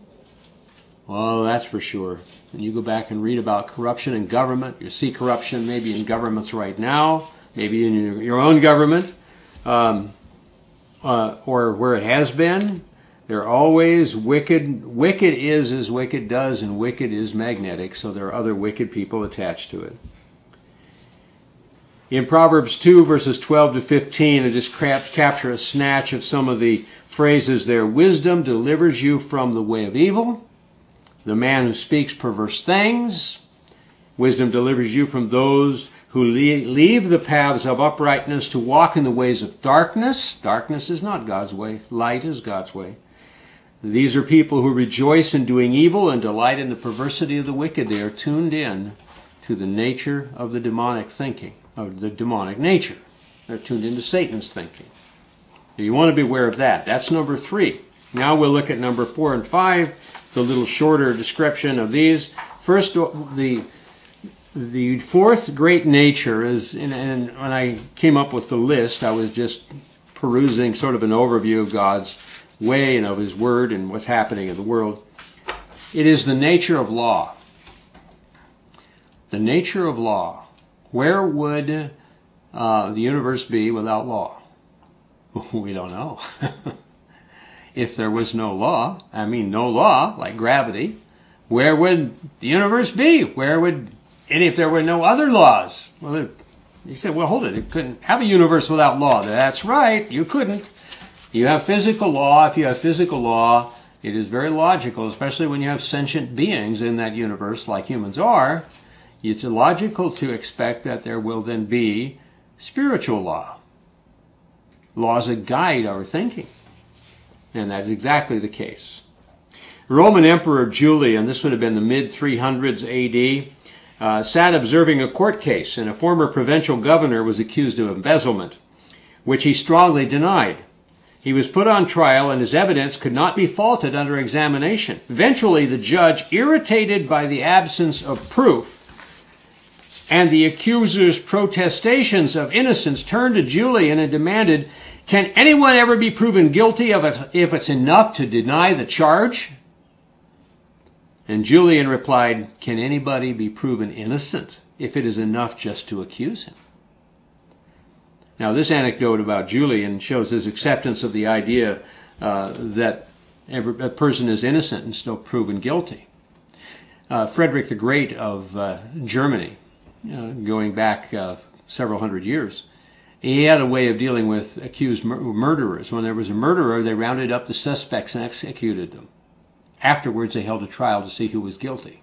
A: Well, that's for sure. And you go back and read about corruption in government. You see corruption maybe in governments right now, maybe in your, your own government, um, uh, or where it has been. They're always wicked. Wicked is as wicked does, and wicked is magnetic, so there are other wicked people attached to it. In Proverbs two, verses twelve to fifteen, I just capture a snatch of some of the phrases there. Wisdom delivers you from the way of evil. The man who speaks perverse things. Wisdom delivers you from those who leave the paths of uprightness to walk in the ways of darkness. Darkness is not God's way. Light is God's way. These are people who rejoice in doing evil and delight in the perversity of the wicked. They are tuned in to the nature of the demonic thinking, of the demonic nature. They're tuned into Satan's thinking. So you want to be aware of that. That's number three. Now we'll look at number four and five, the little shorter description of these. First, the the fourth great nature is, and, and when I came up with the list, I was just perusing sort of an overview of God's way and of His Word and what's happening in the world. It is the nature of law. The nature of law. Where would uh, the universe be without law? We don't know. If there was no law, I mean no law, like gravity, where would the universe be? Where would, and if there were no other laws? Well, you said, well, hold it, it couldn't have a universe without law. That's right, you couldn't. You have physical law. If you have physical law, it is very logical, especially when you have sentient beings in that universe like humans are. It's illogical to expect that there will then be spiritual law. Laws that guide our thinking. And that's exactly the case. Roman Emperor Julian, this would have been the mid three hundreds A D, uh, sat observing a court case, and a former provincial governor was accused of embezzlement, which he strongly denied. He was put on trial, and his evidence could not be faulted under examination. Eventually, the judge, irritated by the absence of proof and the accuser's protestations of innocence, turned to Julian and demanded, "Can anyone ever be proven guilty of it if it's enough to deny the charge?" And Julian replied, "Can anybody be proven innocent if it is enough just to accuse him?" Now, this anecdote about Julian shows his acceptance of the idea uh, that every, a person is innocent and still proven guilty. Uh, Frederick the Great of uh, Germany, uh, going back uh, several hundred years, he had a way of dealing with accused mur- murderers. When there was a murderer, they rounded up the suspects and executed them. Afterwards, they held a trial to see who was guilty.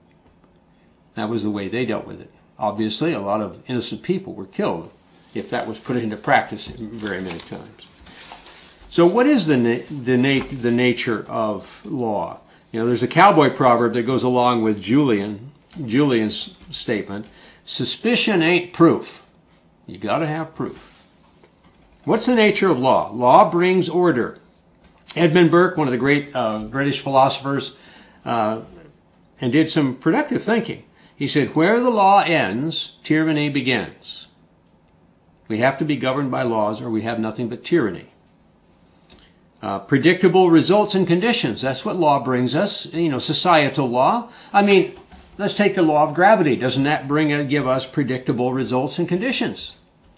A: That was the way they dealt with it. Obviously, a lot of innocent people were killed if that was put into practice very many times. So what is the na- the, na- the nature of law? You know, there's a cowboy proverb that goes along with Julian Julian's statement. Suspicion ain't proof. You got to have proof. What's the nature of law? Law brings order. Edmund Burke, one of the great uh, British philosophers, uh, and did some productive thinking. He said, where the law ends, tyranny begins. We have to be governed by laws or we have nothing but tyranny. Uh, predictable results and conditions. That's what law brings us. You know, societal law. I mean, let's take the law of gravity. Doesn't that bring uh, give us predictable results and conditions?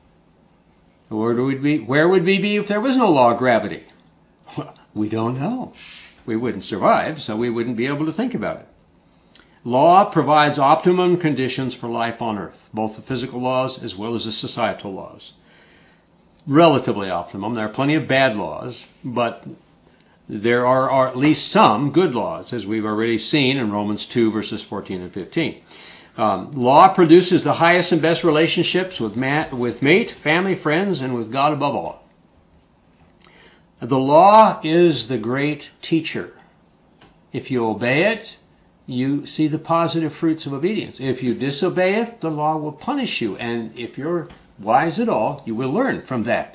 A: Where would we be, where would we be if there was no law of gravity? We don't know. We wouldn't survive, so we wouldn't be able to think about it. Law provides optimum conditions for life on earth, both the physical laws as well as the societal laws. Relatively optimum. There are plenty of bad laws, but there are, are at least some good laws, as we've already seen in Romans two, verses fourteen and fifteen. Um, law produces the highest and best relationships with, ma- with mate, family, friends, and with God above all. The law is the great teacher. If you obey it, you see the positive fruits of obedience. If you disobey it, the law will punish you. And if you're wise at all, you will learn from that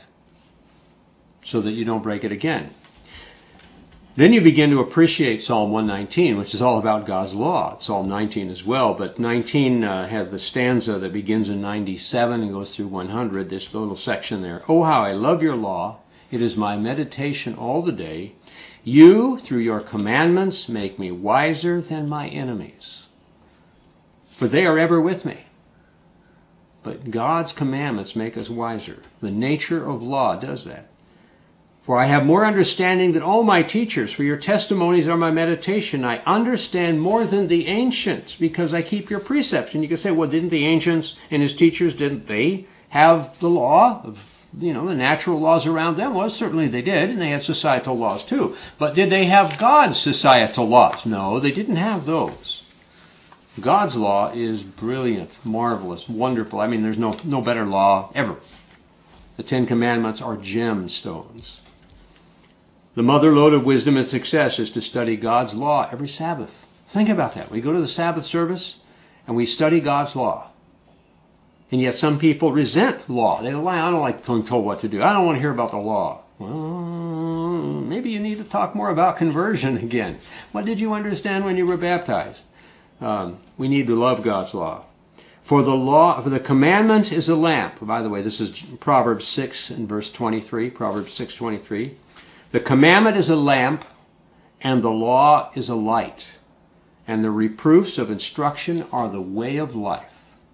A: so that you don't break it again. Then you begin to appreciate Psalm one nineteen, which is all about God's law. It's Psalm nineteen as well, but nineteen uh, has the stanza that begins in ninety-seven and goes through one hundred, this little section there. Oh, how I love your law. It is my meditation all the day. You, through your commandments, make me wiser than my enemies, for they are ever with me. But God's commandments make us wiser. The nature of law does that. For I have more understanding than all my teachers, for your testimonies are my meditation. I understand more than the ancients, because I keep your precepts. And you can say, well, didn't the ancients and his teachers, didn't they have the law of, you know, the natural laws around them? Well, certainly they did, and they had societal laws too. But did they have God's societal laws? No, they didn't have those. God's law is brilliant, marvelous, wonderful. I mean, there's no, no better law ever. The Ten Commandments are gemstones. The mother lode of wisdom and success is to study God's law every Sabbath. Think about that. We go to the Sabbath service and we study God's law. And yet some people resent law. They don't, I don't like being told what to do. I don't want to hear about the law. Well, maybe you need to talk more about conversion again. What did you understand when you were baptized? Um, we need to love God's law. For the law, for the commandment is a lamp. By the way, this is Proverbs six and verse twenty-three. Proverbs six twenty-three. The commandment is a lamp, and the law is a light, and the reproofs of instruction are the way of life.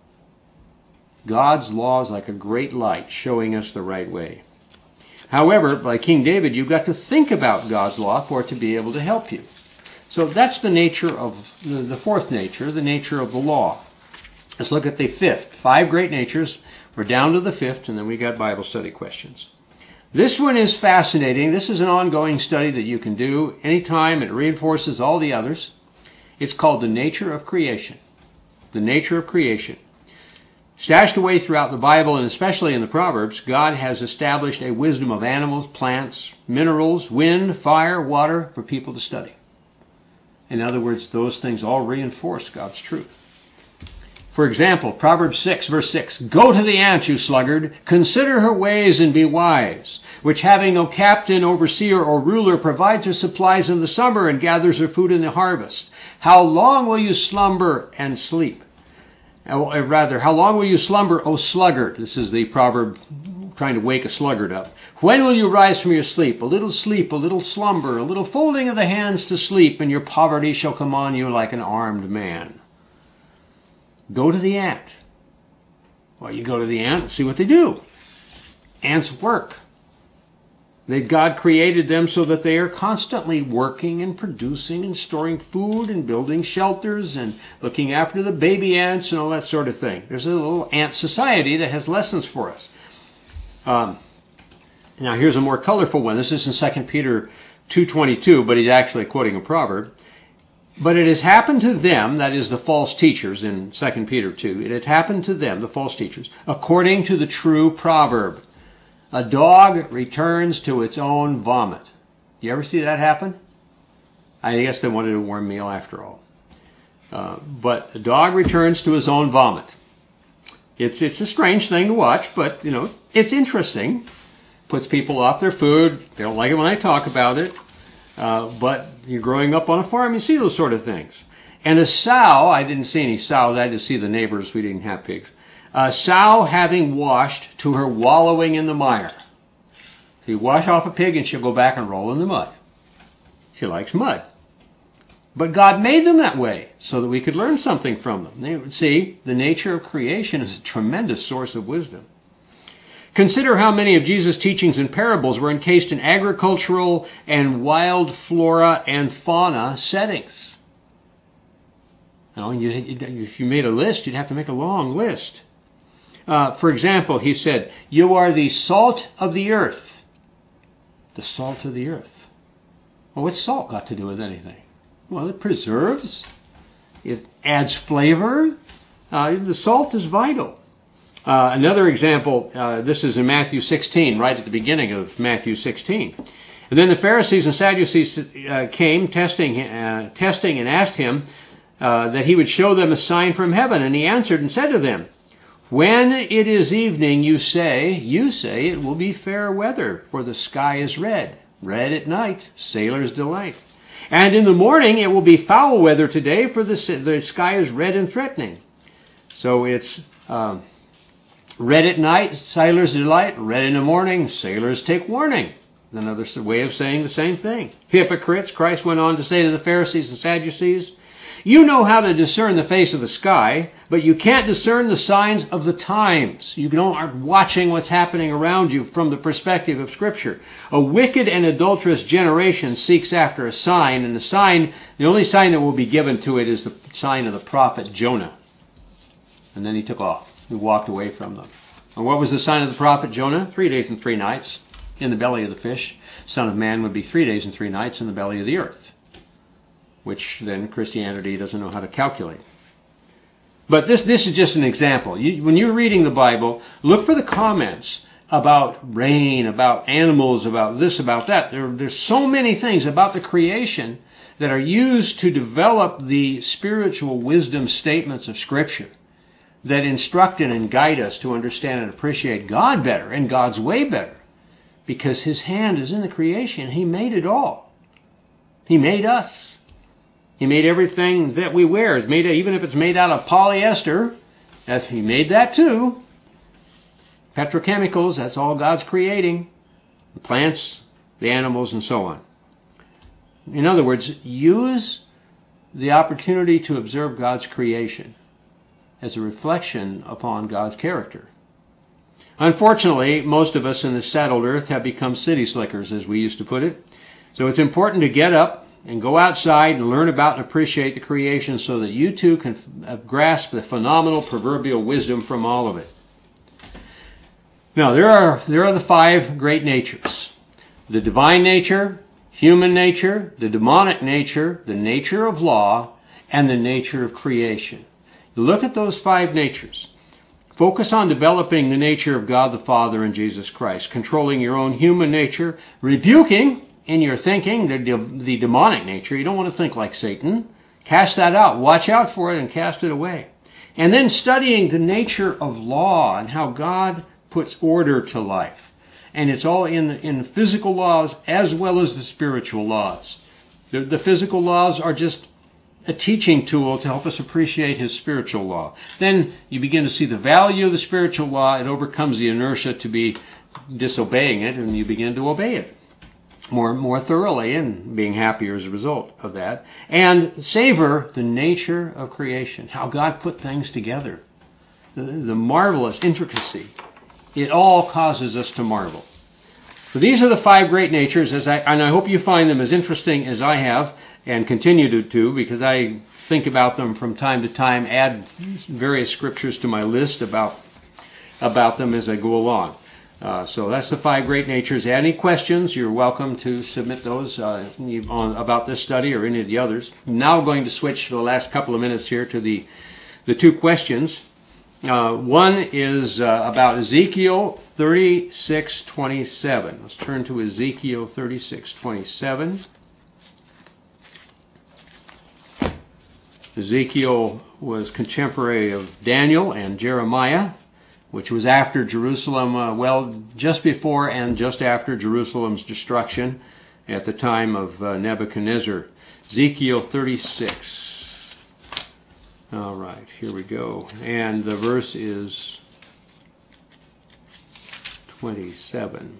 A: God's law is like a great light showing us the right way. However, by King David, you've got to think about God's law for it to be able to help you. So that's the nature of the, the fourth nature, the nature of the law. Let's look at the fifth. Five great natures. We're down to the fifth, and then we got Bible study questions. This one is fascinating. This is an ongoing study that you can do anytime. It reinforces all the others. It's called the nature of creation. The nature of creation. Stashed away throughout the Bible, and especially in the Proverbs, God has established a wisdom of animals, plants, minerals, wind, fire, water for people to study. In other words, those things all reinforce God's truth. For example, Proverbs six, verse six, Go to the ant, you sluggard, consider her ways and be wise, which having no captain, overseer, or ruler, provides her supplies in the summer and gathers her food in the harvest. How long will you slumber and sleep? Or rather, how long will you slumber, O sluggard? This is the proverb trying to wake a sluggard up. When will you rise from your sleep? A little sleep, a little slumber, a little folding of the hands to sleep, and your poverty shall come on you like an armed man. Go to the ant. Well, you go to the ant and see what they do. Ants work. They, God created them so that they are constantly working and producing and storing food and building shelters and looking after the baby ants and all that sort of thing. There's a little ant society that has lessons for us. Um, now here's a more colorful one. This is in Second Peter two twenty-two, but he's actually quoting a proverb. But it has happened to them, that is the false teachers in Second Peter two, it had happened to them, the false teachers, according to the true proverb. A dog returns to its own vomit. You ever see that happen? I guess they wanted a warm meal after all. Uh, but a dog returns to his own vomit. It's it's a strange thing to watch, but you know it's interesting. Puts people off their food. They don't like it when I talk about it. Uh, but you're growing up on a farm, you see those sort of things. And a sow, I didn't see any sows. I just see the neighbors. We didn't have pigs. A sow having washed to her wallowing in the mire. So you wash off a pig and she'll go back and roll in the mud. She likes mud. But God made them that way so that we could learn something from them. They would see the nature of creation is a tremendous source of wisdom. Consider how many of Jesus' teachings and parables were encased in agricultural and wild flora and fauna settings. You know, you, if you made a list, you'd have to make a long list. Uh, for example, he said, you are the salt of the earth. The salt of the earth. Well, what's salt got to do with anything? Well, it preserves. It adds flavor. Uh, the salt is vital. Uh, another example, uh, this is in Matthew sixteen, right at the beginning of Matthew sixteen. And then the Pharisees and Sadducees uh, came testing, uh, testing and asked him uh, that he would show them a sign from heaven. And he answered and said to them, when it is evening, you say, you say it will be fair weather, for the sky is red. Red at night, sailor's delight. And in the morning, it will be foul weather today, for the, the sky is red and threatening. So it's uh, red at night, sailor's delight. Red in the morning, sailors take warning. Another way of saying the same thing. Hypocrites, Christ went on to say to the Pharisees and Sadducees, you know how to discern the face of the sky, but you can't discern the signs of the times. You don't aren't watching what's happening around you from the perspective of Scripture. A wicked and adulterous generation seeks after a sign, and the sign, the only sign that will be given to it is the sign of the prophet Jonah. And then he took off. He walked away from them. And what was the sign of the prophet Jonah? Three days and three nights in the belly of the fish. Son of Man would be three days and three nights in the belly of the earth, which then Christianity doesn't know how to calculate. But this this is just an example. You, when you're reading the Bible, look for the comments about rain, about animals, about this, about that. There, there's so many things about the creation that are used to develop the spiritual wisdom statements of Scripture that instruct and guide us to understand and appreciate God better and God's way better, because His hand is in the creation. He made it all. He made us. He made everything that we wear. It's made, even if it's made out of polyester, that's, he made that too. Petrochemicals, that's all God's creating. The plants, the animals, and so on. In other words, use the opportunity to observe God's creation as a reflection upon God's character. Unfortunately, most of us in this saddled earth have become city slickers, as we used to put it. So it's important to get up and go outside and learn about and appreciate the creation so that you too can grasp the phenomenal proverbial wisdom from all of it. Now, there are, there are the five great natures. The divine nature, human nature, the demonic nature, the nature of law, and the nature of creation. Look at those five natures. Focus on developing the nature of God the Father and Jesus Christ, controlling your own human nature, rebuking in your thinking the, the demonic nature. You don't want to think like Satan. Cast that out. Watch out for it and cast it away. And then studying the nature of law and how God puts order to life. And it's all in, in physical laws as well as the spiritual laws. The, the physical laws are just a teaching tool to help us appreciate his spiritual law. Then you begin to see the value of the spiritual law. It overcomes the inertia to be disobeying it, and you begin to obey it more, more thoroughly and being happier as a result of that. And savor the nature of creation, how God put things together, the, the marvelous intricacy. It all causes us to marvel. So these are the five great natures, as I, and I hope you find them as interesting as I have and continue to, to, because I think about them from time to time, add various scriptures to my list about, about them as I go along. Uh, so that's the five great natures. Any questions, you're welcome to submit those uh, on, about this study or any of the others. Now I'm going to switch for the last couple of minutes here to the, the two questions. Uh, one is uh, about Ezekiel thirty-six twenty-seven. Let's turn to Ezekiel thirty-six twenty-seven. Ezekiel was contemporary of Daniel and Jeremiah, which was after Jerusalem, uh, well, just before and just after Jerusalem's destruction at the time of uh, Nebuchadnezzar. Ezekiel thirty-six. All right, here we go. And the verse is twenty-seven.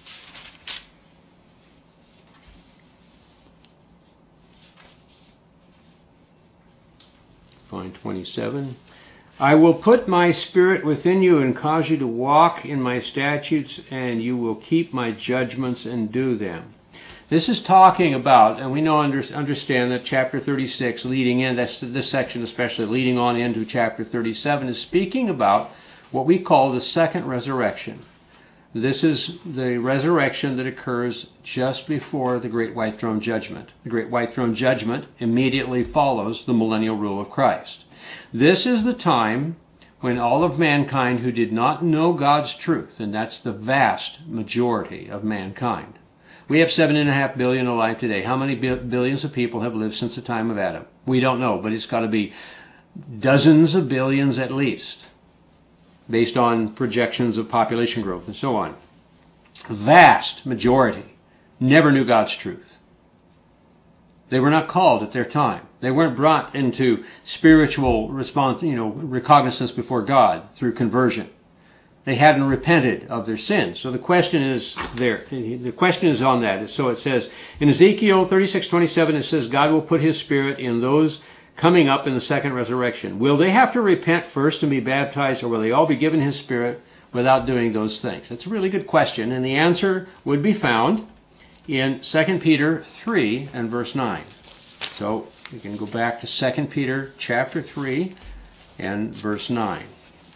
A: Find twenty-seven. I will put my spirit within you and cause you to walk in my statutes, and you will keep my judgments and do them. This is talking about, and we know under, understand that chapter thirty-six leading in, that's this section especially, leading on into chapter thirty-seven, is speaking about what we call the second resurrection. This is the resurrection that occurs just before the Great White Throne Judgment. The Great White Throne Judgment immediately follows the millennial rule of Christ. This is the time when all of mankind who did not know God's truth, and that's the vast majority of mankind. We have seven and a half billion alive today. How many billions of people have lived since the time of Adam? We don't know, but it's got to be dozens of billions at least, based on projections of population growth and so on. Vast majority never knew God's truth. They were not called at their time. They weren't brought into spiritual response, you know, recognizance before God through conversion. They hadn't repented of their sins. So the question is there. The question is on that. So it says in Ezekiel thirty-six twenty-seven, it says God will put his spirit in those coming up in the second resurrection. Will they have to repent first and be baptized, or will they all be given his spirit without doing those things? It's a really good question, and the answer would be found in Second Peter three and verse nine. So you can go back to Second Peter chapter three and verse nine.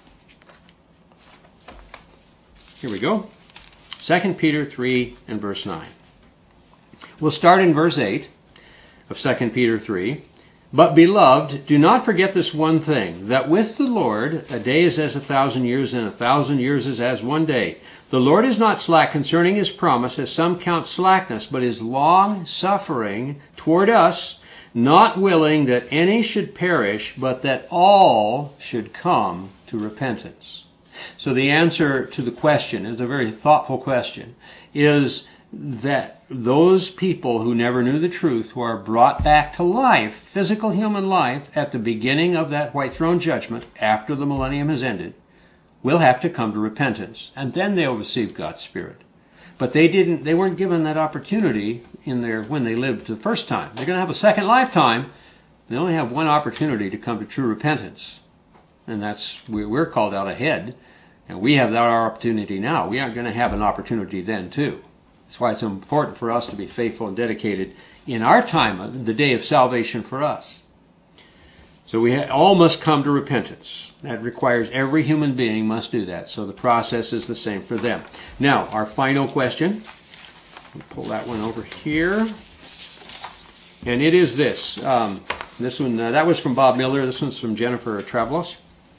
A: Here we go. Second Peter three and verse nine. We'll start in verse eight of Second Peter three. But, beloved, do not forget this one thing, that with the Lord a day is as a thousand years, and a thousand years is as one day. The Lord is not slack concerning his promise, as some count slackness, but is long-suffering toward us, not willing that any should perish, but that all should come to repentance. So the answer to the question is a very thoughtful question, is that those people who never knew the truth, who are brought back to life, physical human life, at the beginning of that white throne judgment, after the millennium has ended, will have to come to repentance, and then they'll receive God's Spirit. But they didn't, they weren't given that opportunity in their, when they lived the first time. They're going to have a second lifetime. They only have one opportunity to come to true repentance. And that's, we're called out ahead, and we have that opportunity now. We aren't going to have an opportunity then too. That's why it's important for us to be faithful and dedicated in our time, the day of salvation for us. So we all must come to repentance. That requires every human being must do that. So the process is the same for them. Now, our final question. We'll pull that one over here. And it is this. Um, this one, uh, that was from Bob Miller. This one's from Jennifer Travelos.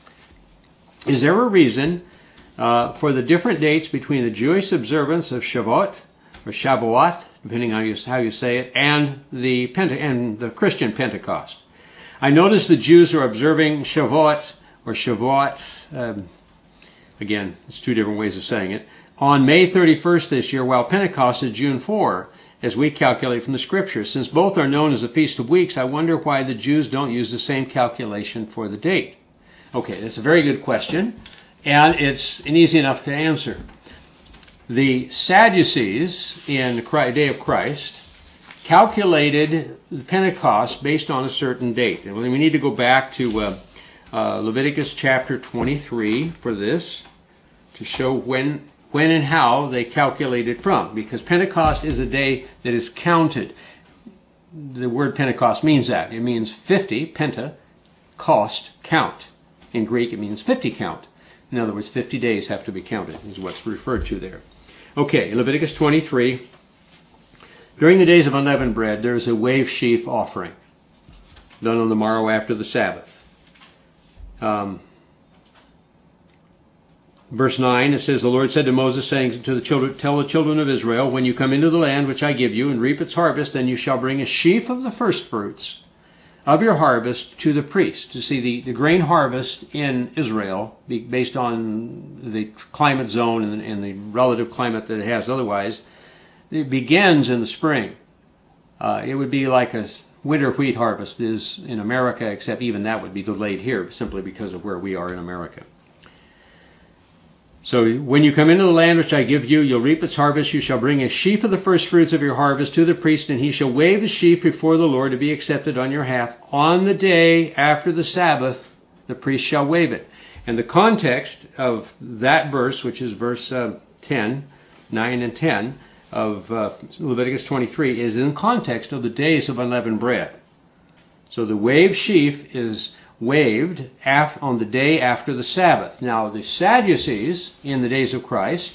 A: Is there a reason uh, for the different dates between the Jewish observance of Shavuot, or Shavuot, depending on how you, how you say it, and the Pente- and the Christian Pentecost? I notice the Jews are observing Shavuot, or Shavuot, um, again, it's two different ways of saying it, on May thirty-first this year, while Pentecost is June fourth, as we calculate from the Scriptures. Since both are known as the Feast of Weeks, I wonder why the Jews don't use the same calculation for the date. Okay, that's a very good question, and it's an easy enough to answer. The Sadducees in the Day of Christ calculated the Pentecost based on a certain date. And we need to go back to uh, uh, Leviticus chapter twenty-three for this, to show when when and how they calculated from, because Pentecost is a day that is counted. The word Pentecost means that. It means fifty, penta, cost, count. In Greek it means fifty count. In other words, fifty days have to be counted, is what's referred to there. Okay, Leviticus twenty-three. During the days of unleavened bread, there is a wave sheaf offering done on the morrow after the Sabbath. Um, verse nine, it says, the Lord said to Moses, saying to the children, tell the children of Israel, when you come into the land which I give you and reap its harvest, then you shall bring a sheaf of the first fruits of your harvest to the priest. To see the, the grain harvest in Israel, based on the climate zone and, and the relative climate that it has otherwise, it begins in the spring. Uh, it would be like a winter wheat harvest is in America, except even that would be delayed here simply because of where we are in America. So when you come into the land which I give you, you'll reap its harvest. You shall bring a sheaf of the first fruits of your harvest to the priest, and he shall wave the sheaf before the Lord to be accepted on your behalf. On the day after the Sabbath, the priest shall wave it. And the context of that verse, which is verse uh, ten, nine and ten, of uh, Leviticus twenty-three, is in context of the days of unleavened bread. So the wave sheaf is waved af- on the day after the Sabbath. Now the Sadducees in the days of Christ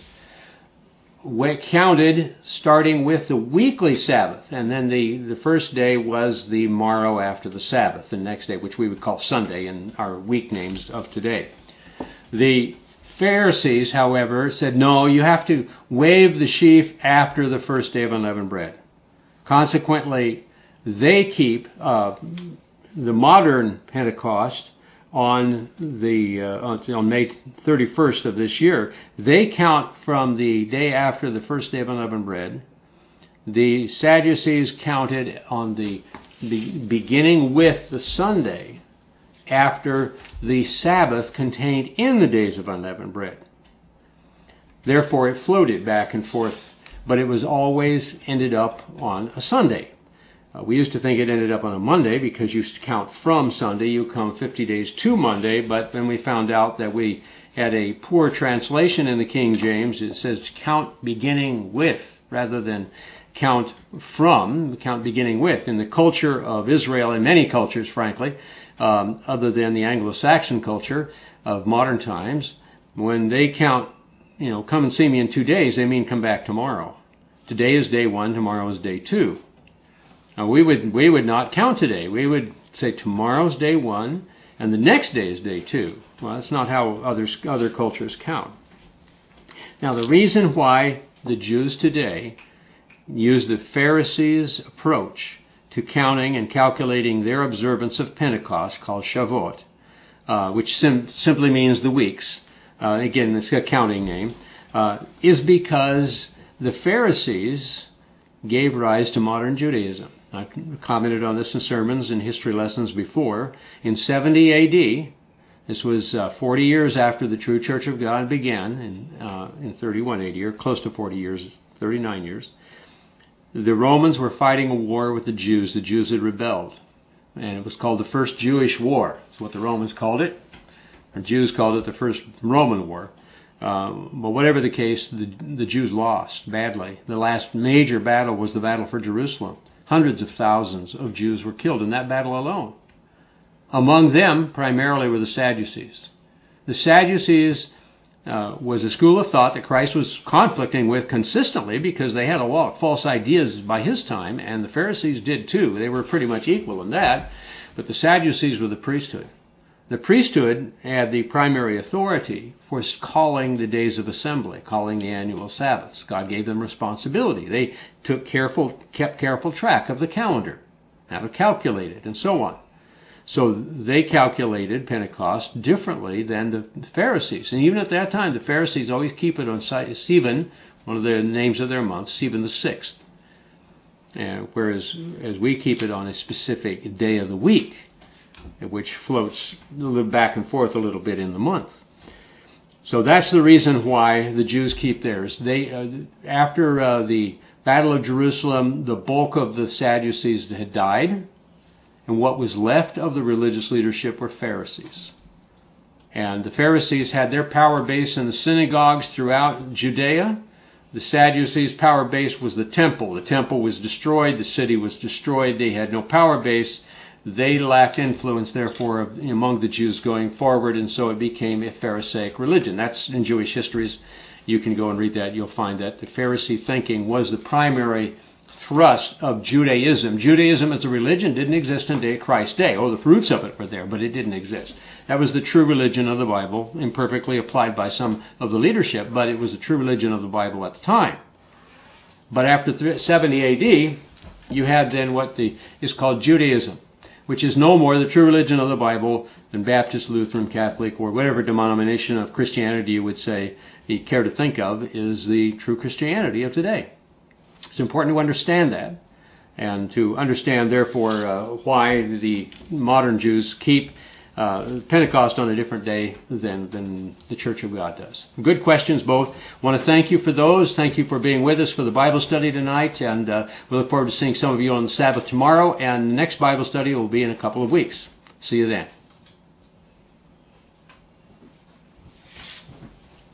A: counted starting with the weekly Sabbath, and then the, the first day was the morrow after the Sabbath, the next day, which we would call Sunday in our week names of today. The Pharisees, however, said, no, you have to wave the sheaf after the first day of unleavened bread. Consequently, they keep uh, the modern Pentecost on the uh, on May thirty-first of this year. They count from the day after the first day of unleavened bread. The Sadducees counted on the, the beginning with the Sunday after the Sabbath contained in the days of unleavened bread. Therefore, it floated back and forth, but it was always ended up on a Sunday. Uh, we used to think it ended up on a Monday because you count from Sunday, you come fifty days to Monday, but then we found out that we had a poor translation in the King James. It says count beginning with rather than count from, count beginning with. In the culture of Israel, and many cultures, frankly, um, other than the Anglo-Saxon culture of modern times, when they count, you know, come and see me in two days, they mean come back tomorrow. Today is day one, tomorrow is day two. Now, we would we would not count today. We would say tomorrow's day one, and the next day is day two. Well, that's not how other other cultures count. Now, the reason why the Jews today use the Pharisees' approach to counting and calculating their observance of Pentecost, called Shavuot, uh, which sim- simply means the weeks. Uh, again, it's a counting name, uh, is because the Pharisees gave rise to modern Judaism. I commented on this in sermons and history lessons before. In seventy A D, this was uh, forty years after the true Church of God began, in, uh, in thirty-one A D, or close to forty years, thirty-nine years, the Romans were fighting a war with the Jews. The Jews had rebelled, and it was called the First Jewish War. That's what the Romans called it. The Jews called it the First Roman War. Uh, but whatever the case, the, the Jews lost badly. The last major battle was the battle for Jerusalem. Hundreds of thousands of Jews were killed in that battle alone. Among them, primarily, were the Sadducees. The Sadducees uh, was a school of thought that Christ was conflicting with consistently because they had a lot of false ideas by his time, and the Pharisees did too. They were pretty much equal in that, but the Sadducees were the priesthood. The priesthood had the primary authority for calling the days of assembly, calling the annual Sabbaths. God gave them responsibility. They took careful, kept careful track of the calendar, how to calculate it, and so on. So they calculated Pentecost differently than the Pharisees. And even at that time, the Pharisees always keep it on Sivan, one of the names of their month, Sivan the sixth. Uh, whereas as we keep it on a specific day of the week, which floats a little back and forth a little bit in the month. So that's the reason why the Jews keep theirs. They, uh, after uh, the Battle of Jerusalem, the bulk of the Sadducees had died, and what was left of the religious leadership were Pharisees. And the Pharisees had their power base in the synagogues throughout Judea. The Sadducees' power base was the temple. The temple was destroyed. The city was destroyed. They had no power base. They lacked influence, therefore, among the Jews going forward, and so it became a Pharisaic religion. That's in Jewish histories. You can go and read that. You'll find that the Pharisee thinking was the primary thrust of Judaism. Judaism as a religion didn't exist in Christ's day. Oh, the fruits of it were there, but it didn't exist. That was the true religion of the Bible, imperfectly applied by some of the leadership, but it was the true religion of the Bible at the time. But after seventy A D, you had then what the, is called Judaism, which is no more the true religion of the Bible than Baptist, Lutheran, Catholic, or whatever denomination of Christianity you would say you care to think of is the true Christianity of today. It's important to understand that, and to understand, therefore, uh, why the modern Jews keep uh, Pentecost on a different day than, than the Church of God does. Good questions, both. I want to thank you for those. Thank you for being with us for the Bible study tonight, and uh, we look forward to seeing some of you on the Sabbath tomorrow, and the next Bible study will be in a couple of weeks. See you then.